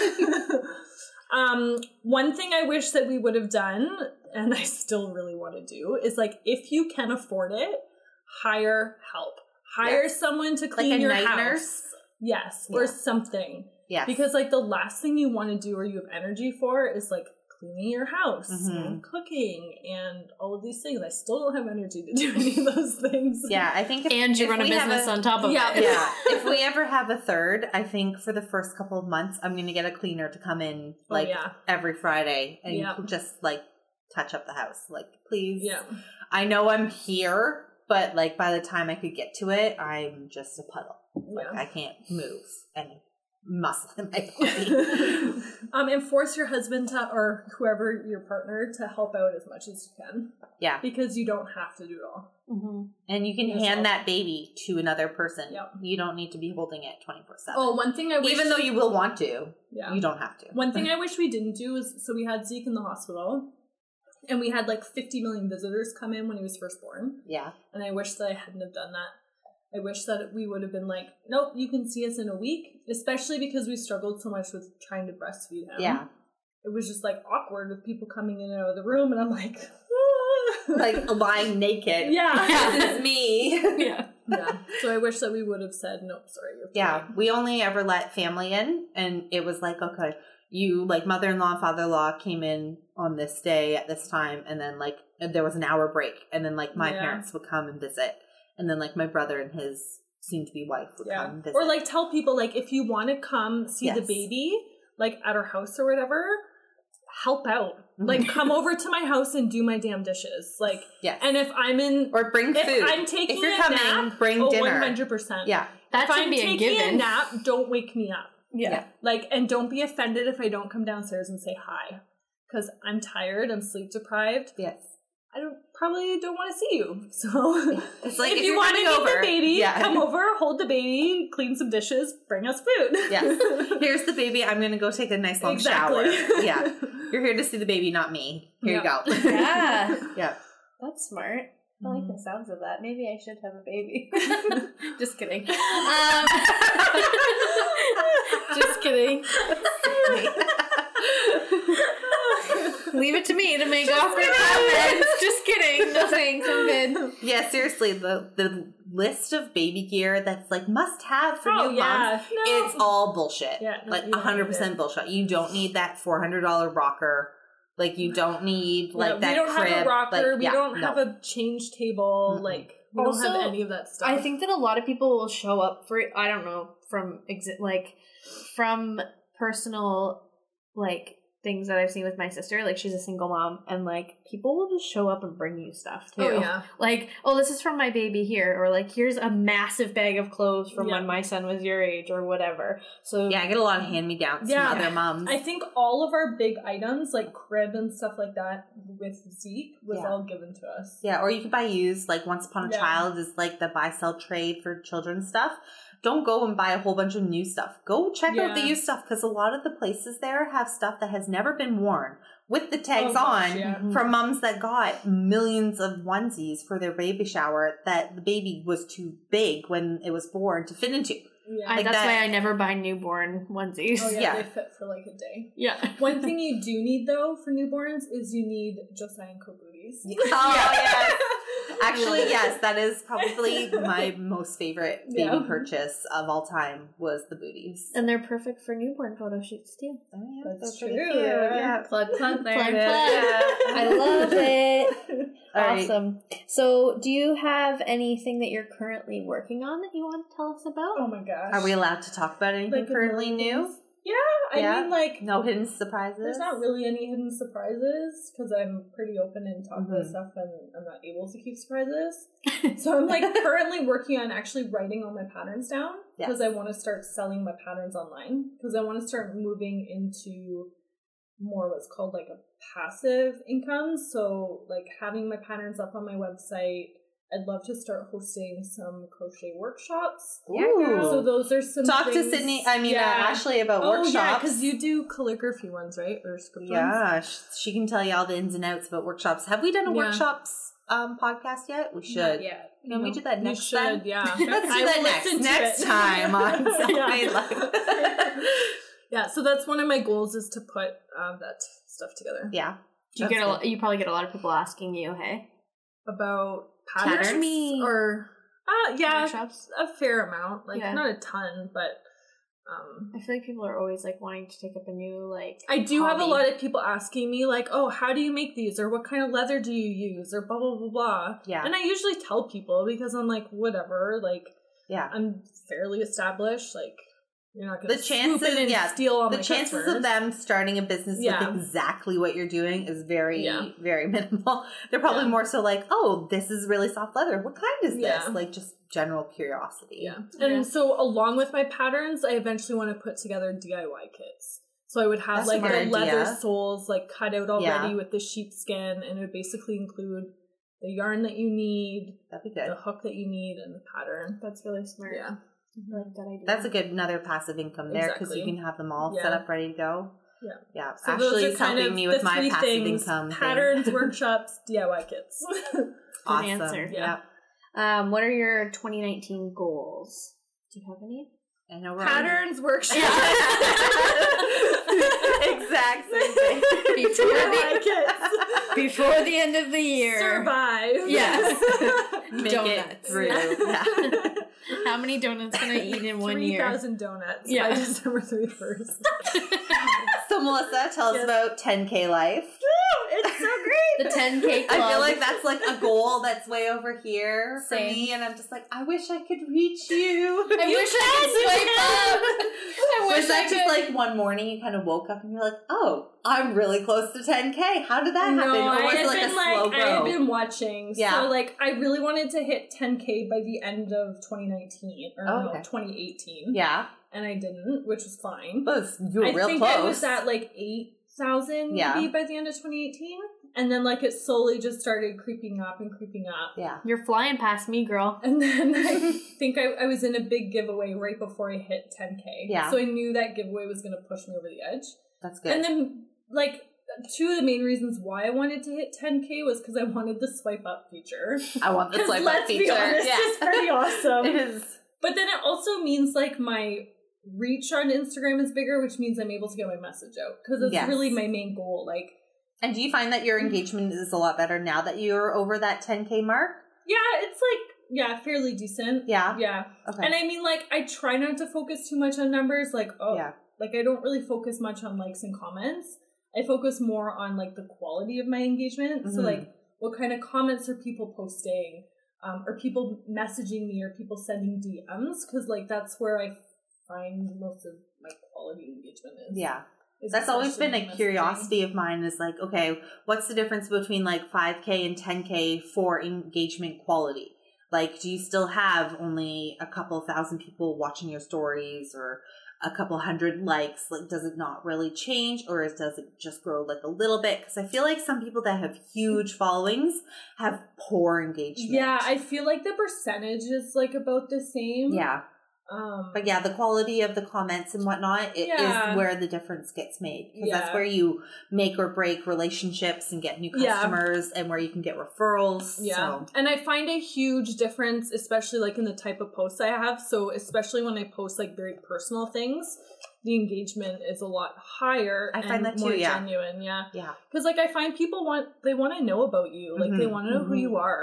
One thing I wish that we would have done, and I still really want to do, is like if you can afford it, hire help. Hire someone to clean like your night house. Nurse? Yes, or something. Yes. Because like the last thing you want to do or you have energy for is like cleaning your house and cooking and all of these things. I still don't have energy to do any of those things. Yeah, I think you run a business on top of it. Yeah. If we ever have a third, I think for the first couple of months, I'm going to get a cleaner to come in every Friday and just like touch up the house. Like, please. Yeah. I know I'm here, but like by the time I could get to it, I'm just a puddle. Like I can't move any muscle in my body. And force your husband to, or whoever your partner, to help out as much as you can. Yeah. Because you don't have to do it all. Mm-hmm. And you can hand that baby to another person. Yep. You don't need to be holding it 24/7. Oh, one thing I wish... Even though you will want to, you don't have to. One thing I wish we didn't do is, so we had Zeke in the hospital, and we had like 50 million visitors come in when he was first born. Yeah. And I wish that I hadn't have done that. I wish that we would have been like, nope, you can see us in a week, especially because we struggled so much with trying to breastfeed him. Yeah. It was just like awkward with people coming in and out of the room, and I'm like, like lying naked. Yeah. This is me. Yeah. Yeah. So I wish that we would have said, nope, sorry. We only ever let family in, and it was like, okay, you, like, mother-in-law, father-in-law came in on this day at this time, and then, like, there was an hour break, and then, like, my parents would come and visit. And then, like, my brother and his soon-to-be wife would come and visit. Or, like, tell people, like, if you want to come see the baby, like, at our house or whatever, help out. Mm-hmm. Like, come over to my house and do my damn dishes. Like, and if I'm in... Or bring food. If I'm taking if you're coming, nap, bring dinner. 100%. Yeah. That should be a given. If I'm taking a nap, don't wake me up. Yeah. Like, and don't be offended if I don't come downstairs and say hi. Because I'm tired, I'm sleep deprived. Yes. I probably don't want to see you. So it's like if you want to meet the baby, come over, hold the baby, clean some dishes, bring us food. Yes. Here's the baby. I'm going to go take a nice long shower. Yeah. You're here to see the baby, not me. Here you go. Yeah. Yeah. That's smart. I like the sounds of that. Maybe I should have a baby. Just kidding. Just kidding. Leave it to me to make awkward comments. Just kidding. No thanks. I'm good. Yeah, seriously, the list of baby gear that's like must have for new moms, it's all bullshit. Yeah, like 100% bullshit. You don't need that $400 rocker. Like, you don't need like that crib. We don't have a rocker. We don't have a change table. Mm-hmm. Like, we don't have any of that stuff. I think that a lot of people will show up for it. I don't know, from personal like things that I've seen with my sister. Like, she's a single mom, and like people will just show up and bring you stuff too. Oh yeah. Like, oh, this is from my baby here, or like, here's a massive bag of clothes from when my son was your age, or whatever. So I get a lot of hand-me-downs from other moms. I think all of our big items, like crib and stuff like that, with Zeke was all given to us. Yeah, or you could buy used. Like, Once Upon a Child is like the buy-sell trade for children's stuff. Don't go and buy a whole bunch of new stuff. Go check out the used stuff, because a lot of the places there have stuff that has never been worn with the tags from moms that got millions of onesies for their baby shower that the baby was too big when it was born to fit into. Yeah. Like that's why I never buy newborn onesies. Oh yeah, they fit for like a day. Yeah. One thing you do need though for newborns is you need Josiah and Co booties. Oh yeah. Actually, yes, that is probably my most favorite baby purchase of all time was the booties. And they're perfect for newborn photo shoots too. Oh, yeah, That's pretty true. cute. Yeah, plug there. Plug. Yeah. I love it. All right. Awesome. So, do you have anything that you're currently working on that you want to tell us about? Oh my gosh. Are we allowed to talk about anything Like a currently million new? things? Yeah, I mean, like, No hidden surprises? there's not really any hidden surprises because I'm pretty open and talk about stuff and I'm not able to keep surprises. So I'm like currently working on actually writing all my patterns down because I want to start selling my patterns online because I want to start moving into more what's called like a passive income. So like having my patterns up on my website. I'd love to start hosting some crochet workshops. Ooh. So those are some Talk things. to Sydney, Ashley about Oh, workshops. yeah, because you do calligraphy ones, right? Or script ones? Yeah, she can tell you all the ins and outs about workshops. Have we done a Yeah. workshops podcast yet? We should. Not yet. Can we do that next You should, time? yeah. Let's do I that will listen to next it. time on Yeah. Sunday Live. Yeah, so that's one of my goals is to put that stuff together. Yeah. Do you get you probably get a lot of people asking you, hey? About patterns Me. or Workshops? a fair amount. Like Yeah. not a ton, but I feel like people are always like wanting to take up a new like I do have a hobby. lot of people asking me like, oh, how do you make these? Or what kind of leather do you use? Or blah, blah, blah, blah. Yeah. And I usually tell people because I'm like, whatever, like Yeah. I'm fairly established, like you're not going The to swoop chances- in and yeah, steal all The my chances customers. of them starting a business Yeah. with exactly what you're doing is very, Yeah. very minimal. They're probably Yeah. more so like, oh, this is really soft leather. What kind is Yeah. this? Like just general curiosity. Yeah. And Yeah. so along with my patterns, I eventually want to put together DIY kits. So I would have That's like a the smart leather idea. soles like cut out already Yeah. with the sheepskin, and it would basically include the yarn that you need, That'd be good. the hook that you need, and the pattern. That's really smart. Yeah. I like that idea. That's a good another passive income there because Exactly. you can have them all Yeah. set up ready to go. Yeah. Yeah. So those Ashley's are kind helping of me with the my three passive things: income patterns, thing. workshops, DIY kits. Awesome. answer. Yeah. What are your 2019 goals? Do you have any? I know we're Patterns, workshops. exact same thing. DIY kits. Before the end of the year. Survive. Yes. Make Donuts. it through. Yeah. How many donuts can I eat in 1 year? 3,000 donuts Yeah. by December 31st. So Melissa, tell us Yes. about 10K Life. It's so great. The 10K club. I feel like that's like a goal that's way over here for Same. me, and I'm just like, I wish I could reach you. I wish I could swipe up. I wish Was that I just could. like one morning you kind of woke up and you're like, oh, I'm really close to 10K. How did that happen? No, Or I was had it like a been slow like, I had grow? been watching. Yeah. So like, I really wanted to hit 10K by the end of 2019 or Oh, no, okay. 2018. Yeah, And I didn't, which was fine. but you were I real think close. I was at like 8,000 Yeah. maybe by the end of 2018. And then like it slowly just started creeping up and creeping up. Yeah. You're flying past me, girl. And then I think I was in a big giveaway right before I hit 10K. Yeah. So I knew that giveaway was going to push me over the edge. That's good. And then, like, two of the main reasons why I wanted to hit 10K was because I wanted the swipe up feature. I want the 'Cause swipe up let's feature. be honest, yeah. it's pretty awesome. It is. But then it also means, like, my reach on Instagram is bigger, which means I'm able to get my message out. Because it's Yes. really my main goal. Like, And do you find that your engagement is a lot better now that you're over that 10K mark? yeah, it's like, yeah, fairly decent. Yeah. Yeah. Okay. And I mean, like, I try not to focus too much on numbers. Like, Yeah. like, I don't really focus much on likes and comments. I focus more on, like, the quality of my engagement. So, Mhm. like, what kind of comments are people posting? Are people messaging me? Or people sending DMs? Because, like, that's where I find most of my quality engagement is. Yeah. Is That's always been a essentially messaging. curiosity of mine is like, okay, what's the difference between like 5K and 10K for engagement quality? Like, do you still have only a couple thousand people watching your stories or a couple hundred likes? Like, does it not really change or does it just grow like a little bit? Because I feel like some people that have huge followings have poor engagement. Yeah, I feel like the percentage is, like, about the same. Yeah. But yeah, the quality of the comments and whatnot Yeah. is where the difference gets made. Because that's Yeah. where you make or break relationships and get new Yeah. customers and where you can get referrals. Yeah. So, And I find a huge difference, especially like in the type of posts I have. So especially when I post like very personal things, the engagement is a lot higher. I find and that too, more yeah. genuine. Yeah. yeah. Because like I find people want to know about you. Like they Mhm, want to know who mhm. you are.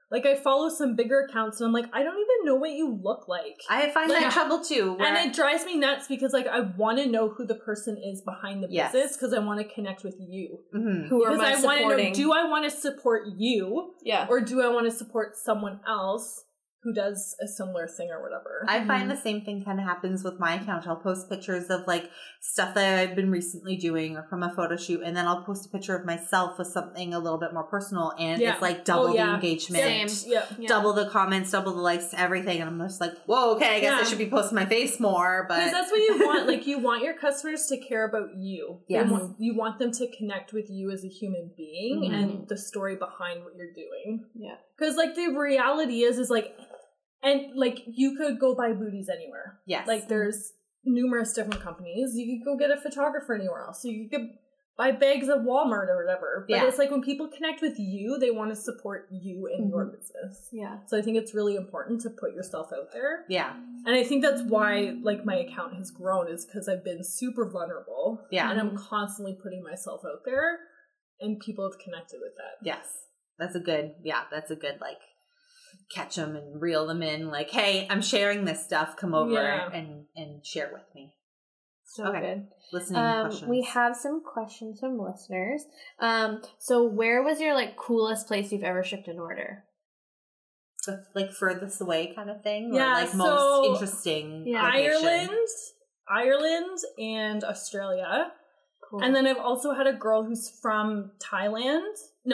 Like, I follow some bigger accounts, and I'm like, I don't even know what you look like. I find that trouble too. And it drives me nuts because, like, I want to know who the person is behind the business because I want to connect with you. Mm-hmm. Who am I supporting? Because I want to know, do I want to support you? Yeah. Or do I want to support someone else who does a similar thing or whatever? I find the same thing kind of happens with my account. I'll post pictures of like stuff that I've been recently doing or from a photo shoot, and then I'll post a picture of myself with something a little bit more personal, and it's like double the engagement, double the comments, double the likes, everything. And I'm just like, whoa, okay, I guess I should be posting my face more. But because that's what you want. Like, you want your customers to care about you. Yes. You want them to connect with you as a human being and the story behind what you're doing. Yeah. Because, like, the reality is like, and, like, you could go buy booties anywhere. Yes. Like, there's numerous different companies. You could go get a photographer anywhere else. So you could buy bags at Walmart or whatever. But it's like when people connect with you, they want to support you and your business. Yeah. So I think it's really important to put yourself out there. Yeah. And I think that's why, like, my account has grown, is because I've been super vulnerable. Yeah. And I'm constantly putting myself out there, and people have connected with that. Yes. That's a good, like, catch them and reel them in. Like, hey, I'm sharing this stuff. Come over and share with me. So good. Listening questions. We have some questions from listeners. So where was your, like, coolest place you've ever shipped an order? The, like, furthest away kind of thing? Yeah, or, like, most interesting location? Ireland and Australia. Cool. And then I've also had a girl who's from Taiwan.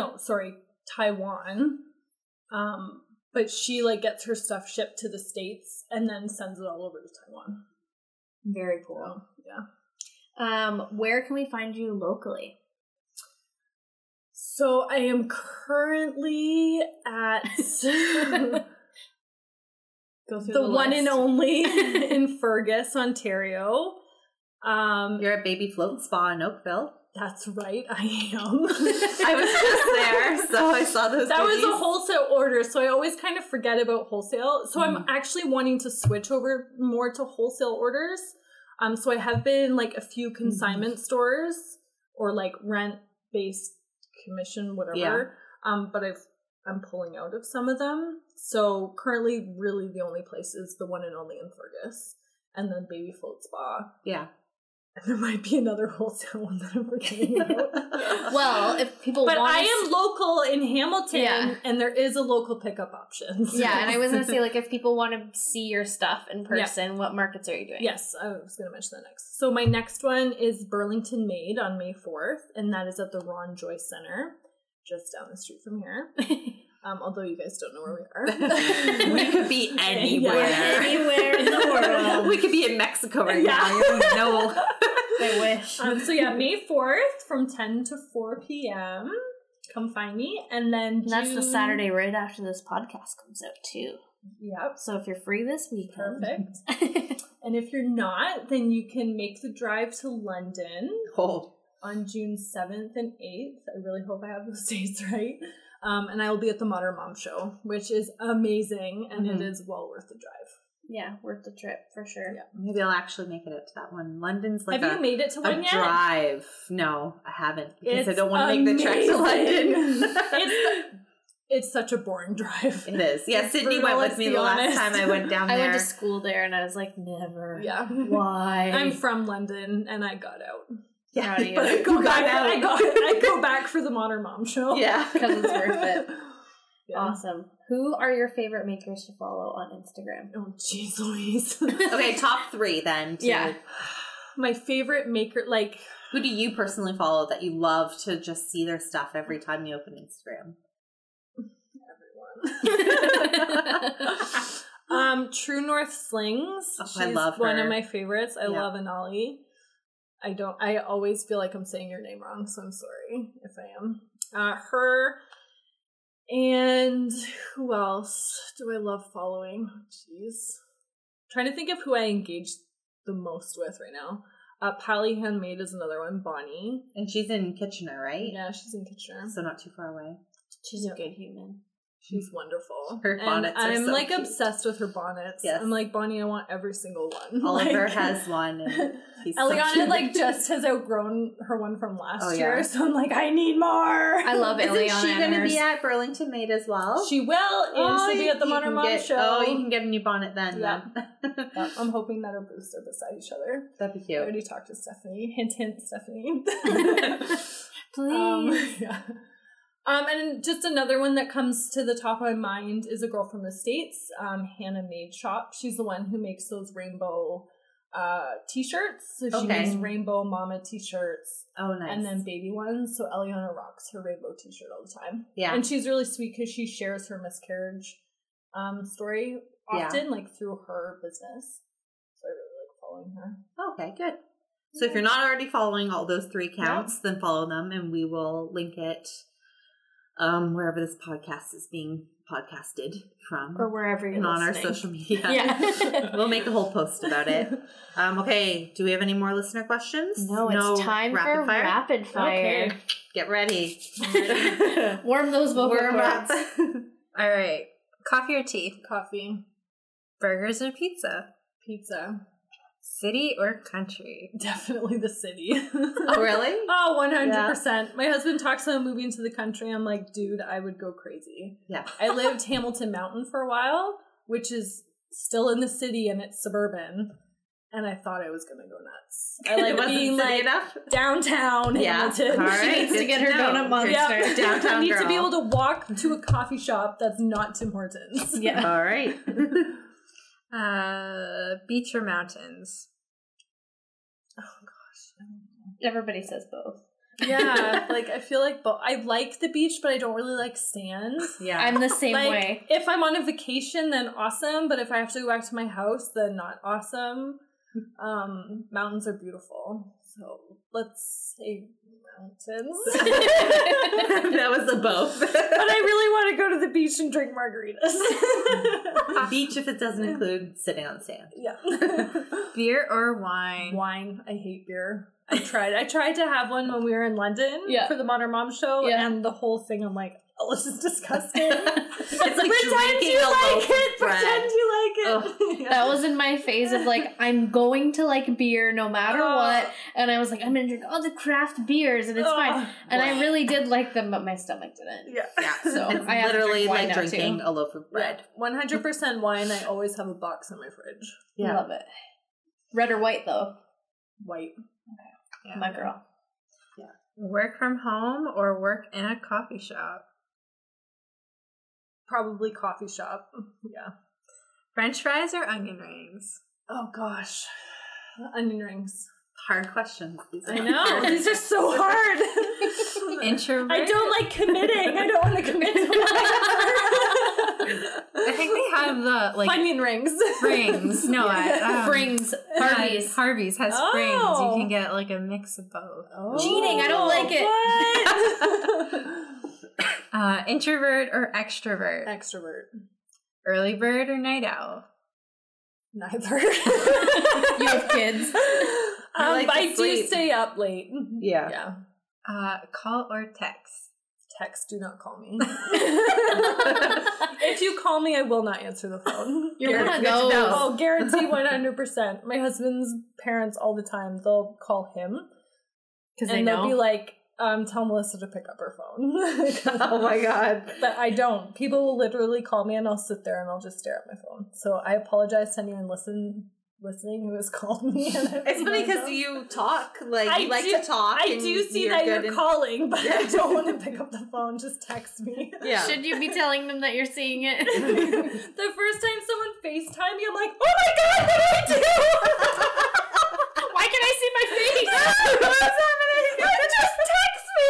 But she, like, gets her stuff shipped to the States and then sends it all over to Taiwan. Very cool. So, yeah. Where can we find you locally? So I am currently at the one and only in Fergus, Ontario. You're at Baby Float Spa in Oakville. That's right, I am. I was just there, so I saw those. That goodies. was a wholesale order, so I always kind of forget about wholesale. So I'm actually wanting to switch over more to wholesale orders. So I have been, like, a few consignment stores or, like, rent-based commission, whatever. Yeah. But I'm pulling out of some of them. So currently, really, the only place is the one and only in Fergus, and then Baby Float Spa. Yeah. And there might be another wholesale one that I'm forgetting about. Well, if people But I am local in Hamilton, and there is a local pickup option. So. Yeah, and I was going to say, like, if people want to see your stuff in person, what markets are you doing? Yes, I was going to mention that next. So my next one is Burlington Made on May 4th, and that is at the Ron Joyce Center, just down the street from here. Although you guys don't know where we are. We could be anywhere. Anywhere in the world. We could be in Mexico right now. You don't know. I wish. So yeah, May 4th from 10 to 4 p.m. Come find me. And then that's the Saturday right after this podcast comes out too. Yep. So if you're free this weekend. Perfect. And if you're not, then you can make the drive to London on June 7th and 8th. I really hope I have those dates right. And I will be at the Modern Mom Show, which is amazing, and it is well worth the drive. Yeah, worth the trip, for sure. Yeah. Maybe I'll actually make it out to that one. London's like Have you made it to one yet? Drive. No, I haven't. Because I don't want to make the trek to London. It's such a boring drive. It is. Yeah, Sydney went with me the last time I went down there. I went to school there, and I was like, never. Yeah. Why? I'm from London, and I got out. Yeah, but I go back. I go back for the Modern Mom Show. Yeah, because it's worth it. Yeah. Awesome. Who are your favorite makers to follow on Instagram? Oh, jeez, Louise. Okay, top 3 then. Yeah. My favorite maker, like, who do you personally follow that you love to just see their stuff every time you open Instagram? Everyone. True North Slings. She's I love her. One of my favorites. I love Anali. I always feel like I'm saying your name wrong, so I'm sorry if I am. Her, and who else do I love following? Jeez. Trying to think of who I engage the most with right now. Pally Handmade is another one, Bonnie. And she's in Kitchener, right? Yeah, she's in Kitchener. So not too far away. She's a good human. She's wonderful. Her bonnets are I'm so like cute. obsessed with her bonnets. Yes. I'm like, Bonnie, I want every single one. Oliver Like, has one. And he's so Eliana cute. like just has outgrown her one from last yeah. year, so I'm like, I need more. I love Isn't Ileana she and going to hers. be at Burlington Made as well? She will, and she'll be at the Modern Mom show. Oh, you can get a new bonnet then. Yeah. then. Yeah, I'm hoping that our booths are beside each other. That'd be I cute. already talked to Stephanie. Hint, hint, Stephanie. Please. Yeah. And just another one that comes to the top of my mind is a girl from the States, Hannah Made Shop. She's the one who makes those rainbow t-shirts. So she Okay. makes rainbow mama t-shirts Oh, nice. and then baby ones. So Eliana rocks her rainbow t-shirt all the time. Yeah. And she's really sweet because she shares her miscarriage story often, like through her business. So I really like following her. Okay, good. So if you're not already following all those 3 accounts, then follow them, and we will link it wherever this podcast is being podcasted from. Or wherever you're and on our listening. social media. Yeah. We'll make a whole post about it. Okay, do we have any more listener questions? No, it's time for rapid fire. Okay. Get ready. Warm those vocal Warm up. cords. All right. Coffee or tea? Coffee, Burgers or pizza? pizza. City or country? Definitely the city. Oh, really? Oh, 100%. My husband talks about moving to the country. I'm like, dude, I would go crazy. Yeah. I lived Hamilton Mountain for a while, which is still in the city and it's suburban. And I thought I was going to go nuts. I It like wasn't being city like enough? downtown Yeah. Hamilton. All right. She needs to Good get her know. donut monster. Yeah. Downtown I need girl. to be able to walk to a coffee shop that's not Tim Hortons. Yeah. All right. Beach or mountains? Everybody says both. Yeah, like I feel like I like the beach, but I don't really like sand. Yeah. I'm the same Like, way. if I'm on a vacation, then awesome. But if I have to go back to my house, then not awesome. Mountains are beautiful, so let's say mountains. That was a both. But I really want to go to the beach and drink margaritas. Beach if it doesn't include sitting on sand. Yeah. Beer or wine? Wine. I hate beer. I tried to have one when we were in London for the Modern Mom show, and the whole thing, I'm like, oh, this is disgusting. It's like Pretend drinking you a like loaf it. of bread. Pretend you like it. Yeah. That was in my phase of like, I'm going to like beer no matter what. And I was like, I'm going to drink all the craft beers and it's fine. And I really did like them, but my stomach didn't. Yeah. So It's I have to literally drink wine like now, drinking too. a loaf of bread. 100% wine. I always have a box in my fridge. Yeah. Love it. Red or white though? White. Yeah. My girl. Work from home or work in a coffee shop? Probably coffee shop. Yeah. French fries or onion rings? Oh gosh. Onion rings. Hard questions. These I know. These are so hard. Introvert? I don't like committing. I don't want to commit to I think they have the like onion rings. springs. No, Frings. Harvey's. Harvey's has Oh. springs. You can get like a mix of both. Cheating. I don't like it. What? Introvert or extrovert? Extrovert. Early bird or night owl? Neither. You have kids. like to I do sleep. stay up late. Yeah. Yeah. Call or text? Text, do not call me. If you call me, I will not answer the phone. You're one of Good to those. know. Oh, guarantee 100%. My husband's parents all the time, they'll call him. Because they And they'll know. be like, tell Melissa to pick up her phone. Oh my god. But I don't. People will literally call me and I'll sit there and I'll just stare at my phone. So I apologize to anyone listening who has called me. And It's funny because you talk like I you like do- to talk. I and do see that good you're in- calling, but I don't want to pick up the phone. Just text me. Yeah. Should you be telling them that you're seeing it? The first time someone FaceTime me, I'm like, oh my god, what do I do? Why can I see my face? What's happening? Just text me.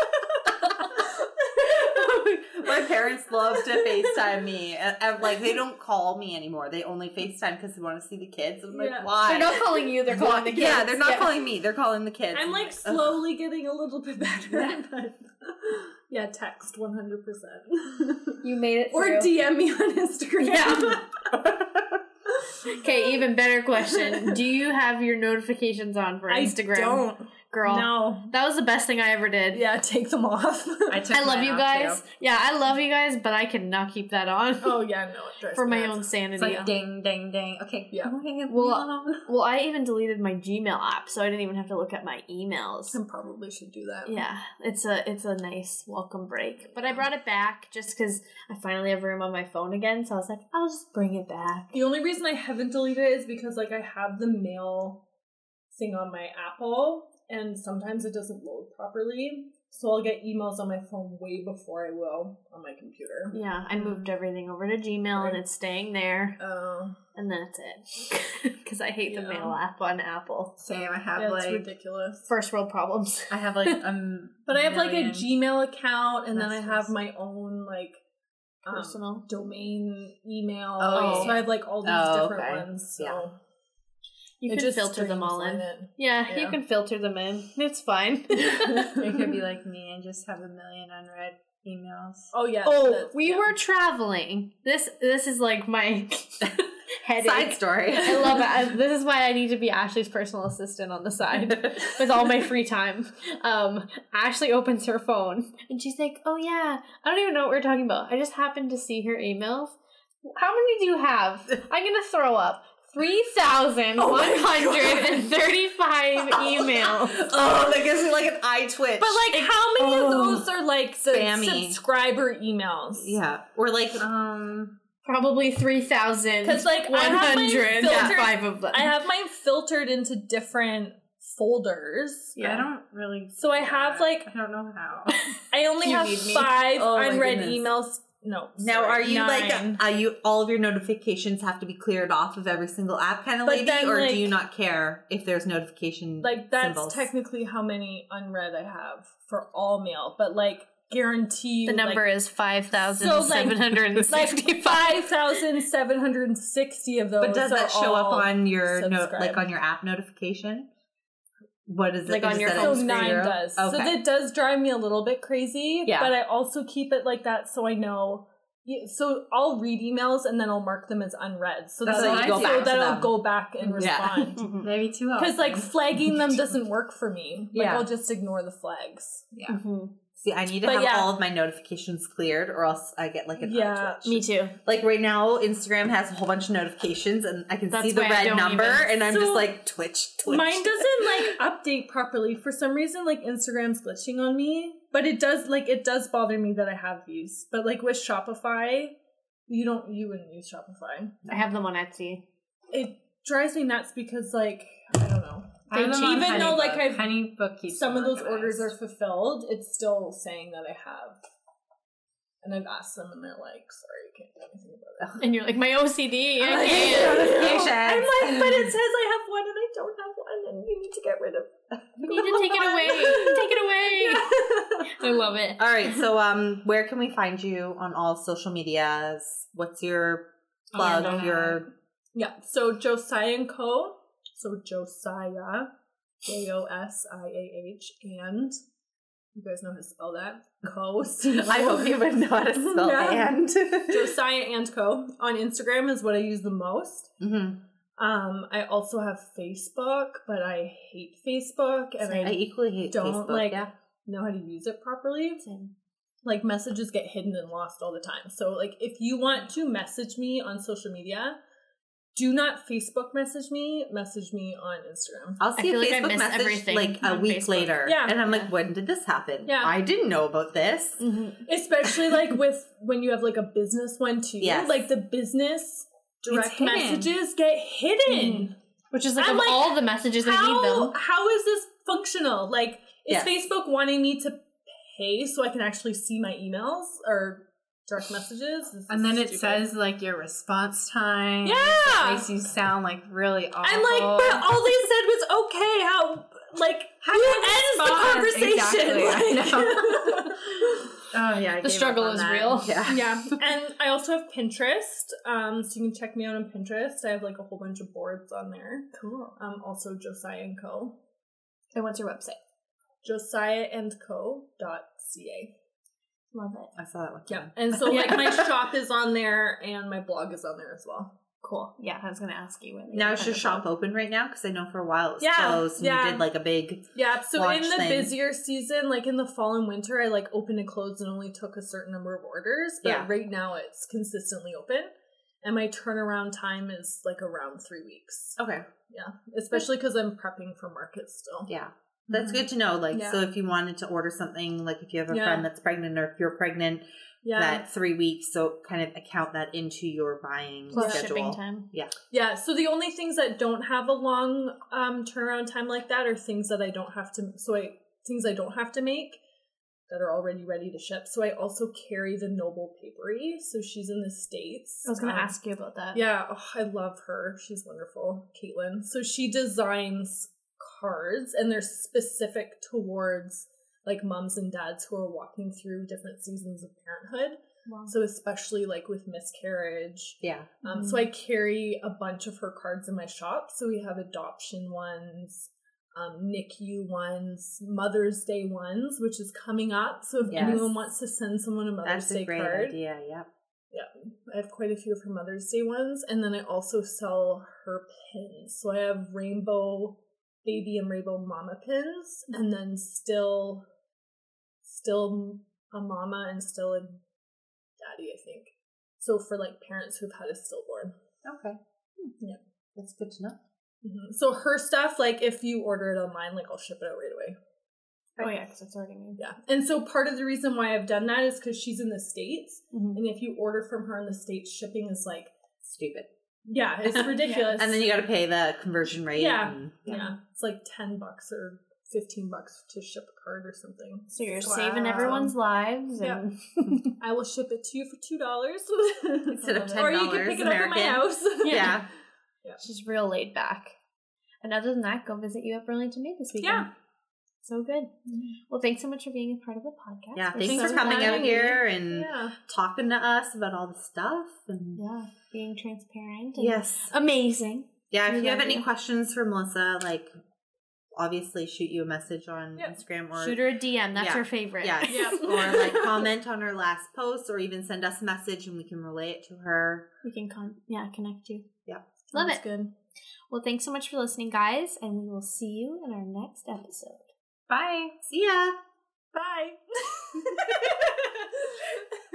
My parents love to FaceTime me. And, like, they don't call me anymore. They only FaceTime because they want to see the kids. I'm like, Yeah. why? They're not calling you, they're calling the kids. Yeah, they're not calling me. They're calling the kids. I'm like slowly getting a little bit better, but yeah, text 100%. You made it Or through. DM me on Instagram. Yeah. Okay, even better question. Do you have your notifications on for Instagram? I don't. girl. No. That was the best thing I ever did. Yeah, take them off. I love you guys. Yeah, I love you guys, but I cannot keep that on. Oh, yeah, no. It drives For me my nuts. own sanity. It's like ding, ding, ding. Okay, Yeah. Well, I even deleted my Gmail app, so I didn't even have to look at my emails. I probably should do that. Yeah, it's a nice welcome break. But I brought it back just because I finally have room on my phone again, so I was like, I'll just bring it back. The only reason I haven't deleted it is because, like, I have the mail thing on my Apple, and sometimes it doesn't load properly. So I'll get emails on my phone way before I will on my computer. Yeah, I moved everything over to Gmail, and it's staying there. Oh. And that's it. Because I hate the Yeah. mail app on Apple. Same. I have Yeah, it's like ridiculous. First world problems. I have like But I have like a million Gmail account, and then I messages. have my own like Personal. domain email. Oh, So I have like all these Oh, different okay. ones. So Yeah. You it can just filter them all in. streamlines it. Yeah, you Yeah. can filter them in. It's fine. You could be like me and just have a million unread emails. Oh yeah. Oh, we were traveling. This is like my headache. Side story. I love it. This is why I need to be Ashley's personal assistant on the side with all my free time. Ashley opens her phone and she's like, "Oh yeah, I don't even know what we're talking about. I just happened to see her emails. How many do you have? I'm gonna throw up." 3,135 emails. Oh, that gives me like an eye twitch. But like, how many of those are like the Spammy. subscriber emails? Yeah. Or like, Probably 3,105 'Cause, like, I have mine filtered- of them. I have mine filtered into different folders. Yeah. I don't really. So I have like I don't know how. I only You have need me. 5 Oh, my unread goodness. emails. No. now sorry, are you 9. like, all of your notifications have to be cleared off of every single app kind of But lady? then, Or like- do you not care if there's notification Like that's symbols? technically how many unread I have for all mail, but like guarantee you The number like, is 5,765. like 5,760 of those. But does that show up all on your subscribed. like on your app notification? What is it? Like on Is your it phone So at 9 0? does. So Okay. that does drive me a little bit crazy. Yeah. But I also keep it like that so I know. So I'll read emails and then I'll mark them as unread. So That's that, how you go back so to that I'll them. go back and Yeah. respond. Maybe too often. Because like flagging them doesn't work for me. Like Yeah. I'll just ignore the flags. Yeah. Mhm. See, I need to But have yeah. all of my notifications cleared, or else I get like an Yeah, eye twitch. Me too. Like right now, Instagram has a whole bunch of notifications, and I can That's see the why I red don't number, even- and I'm So, just like twitch. Mine doesn't like update properly. For some reason, like Instagram's glitching on me. But it does bother me that I have these. But like with Shopify, you wouldn't use Shopify. I have them on Etsy. It drives me nuts because like I don't know. I have them on Even though like HoneyBook. I've HoneyBook keeps some of them those orders are organized. fulfilled, it's still saying that I have. And I've asked them and they're like, sorry, I can't do anything about it. And you're like, my OCD, I like, can't. notifications. I'm like, but it says I have one and I don't have one and you need to get rid of You need to take it away. Take it away. I love it. All right, so where can we find you on all social medias? What's your plug? Yeah. Your Yeah, so Josiah & Co. So Josiah, Josiah, and you guys know how to spell that. Co. I hope you would know how to spell Yeah. and. Josiah & Co. On Instagram is what I use the most. Mhm. I also have Facebook, but I hate Facebook and I equally hate don't Facebook. like yeah. know how to use it properly. Like messages get hidden and lost all the time. So like if you want to message me on social media, do not Facebook message me on Instagram. I'll see a feel like I Facebook miss message everything like a on week Facebook. later. Yeah. And I'm like, when did this happen? Yeah. I didn't know about this. Especially like with when you have like a business one too. Yes. Like the business direct hidden. messages get hidden. Which is like I'm of like, all the messages I need them. How is this functional? Like is Yes. Facebook wanting me to pay so I can actually see my emails or direct messages? This And is then it stupid. says like your response time. Yeah. It makes you sound like really awful. I'm like, but all they said was okay. How do you ends the respond? conversation? Exactly, I Like- Oh yeah, I The gave struggle up on is that. real. Yeah. Yeah, and I also have Pinterest, so you can check me out on Pinterest. I have like a whole bunch of boards on there. Cool. Also Josiah & Co. And what's your website? josiahandco.ca. Love it. I saw that one. Yeah, and so like my shop is on there and my blog is on there as well. Cool. Yeah, I was going to ask you when. Now is your shop open right now? Because I know for a while it was closed and you did like a big So in the thing. busier season, like in the fall and winter, I like opened and closed and only took a certain number of orders. But right now it's consistently open. And my turnaround time is like around 3 weeks. Okay. Yeah. Especially because I'm prepping for markets still. Yeah. That's good to know. Like, so if you wanted to order something, like if you have a friend that's pregnant or if you're pregnant, that 3 weeks, so kind of account that into your buying schedule. Shipping time. Yeah. Yeah. So the only things that don't have a long turnaround time like that are things that I don't have to, things I don't have to make that are already ready to ship. So I also carry the Noble Papery. So she's in the States. I was going to ask you about that. Yeah. Oh, I love her. She's wonderful. Caitlin. So she designs cards and they're specific towards like moms and dads who are walking through different seasons of parenthood. Wow. So especially like with miscarriage. Yeah. So I carry a bunch of her cards in my shop. So we have adoption ones, NICU ones, Mother's Day ones, which is coming up. So if anyone wants to send someone a Mother's Day card. That's a great idea, yeah. Yeah, I have quite a few of her Mother's Day ones. And then I also sell her pins. So I have rainbow baby and rainbow mama pins, and then still a mama and still a daddy, I think. So for like parents who've had a stillborn. Okay. Yeah. That's good to know. Mm-hmm. So her stuff, like if you order it online, like I'll ship it out right away. Oh yeah, because it's already made. Yeah. And so part of the reason why I've done that is because she's in the States. And if you order from her in the States, shipping is like stupid. Yeah, it's ridiculous. And then you got to pay the conversion rate. Yeah. It's like $10 or $15 to ship a card or something. So you're saving everyone's lives. And I will ship it to you for $2 instead of $10. Or you can pick it up at my house. Yeah. She's real laid back. And other than that, go visit you at Burlington Made this weekend. Yeah. So good. Well, thanks so much for being a part of the podcast. Yeah, thanks for coming out here and talking to us about all the stuff. And being transparent. And yes. Amazing. Yeah, if you have any questions for Melissa, like, obviously shoot you a message on Instagram. Or shoot her a DM. That's her favorite. Yes. Or like comment on her last post or even send us a message and we can relay it to her. We can connect you. Yeah. Love Sounds it. Good. Well, thanks so much for listening, guys, and we will see you in our next episode. Bye. See ya. Bye.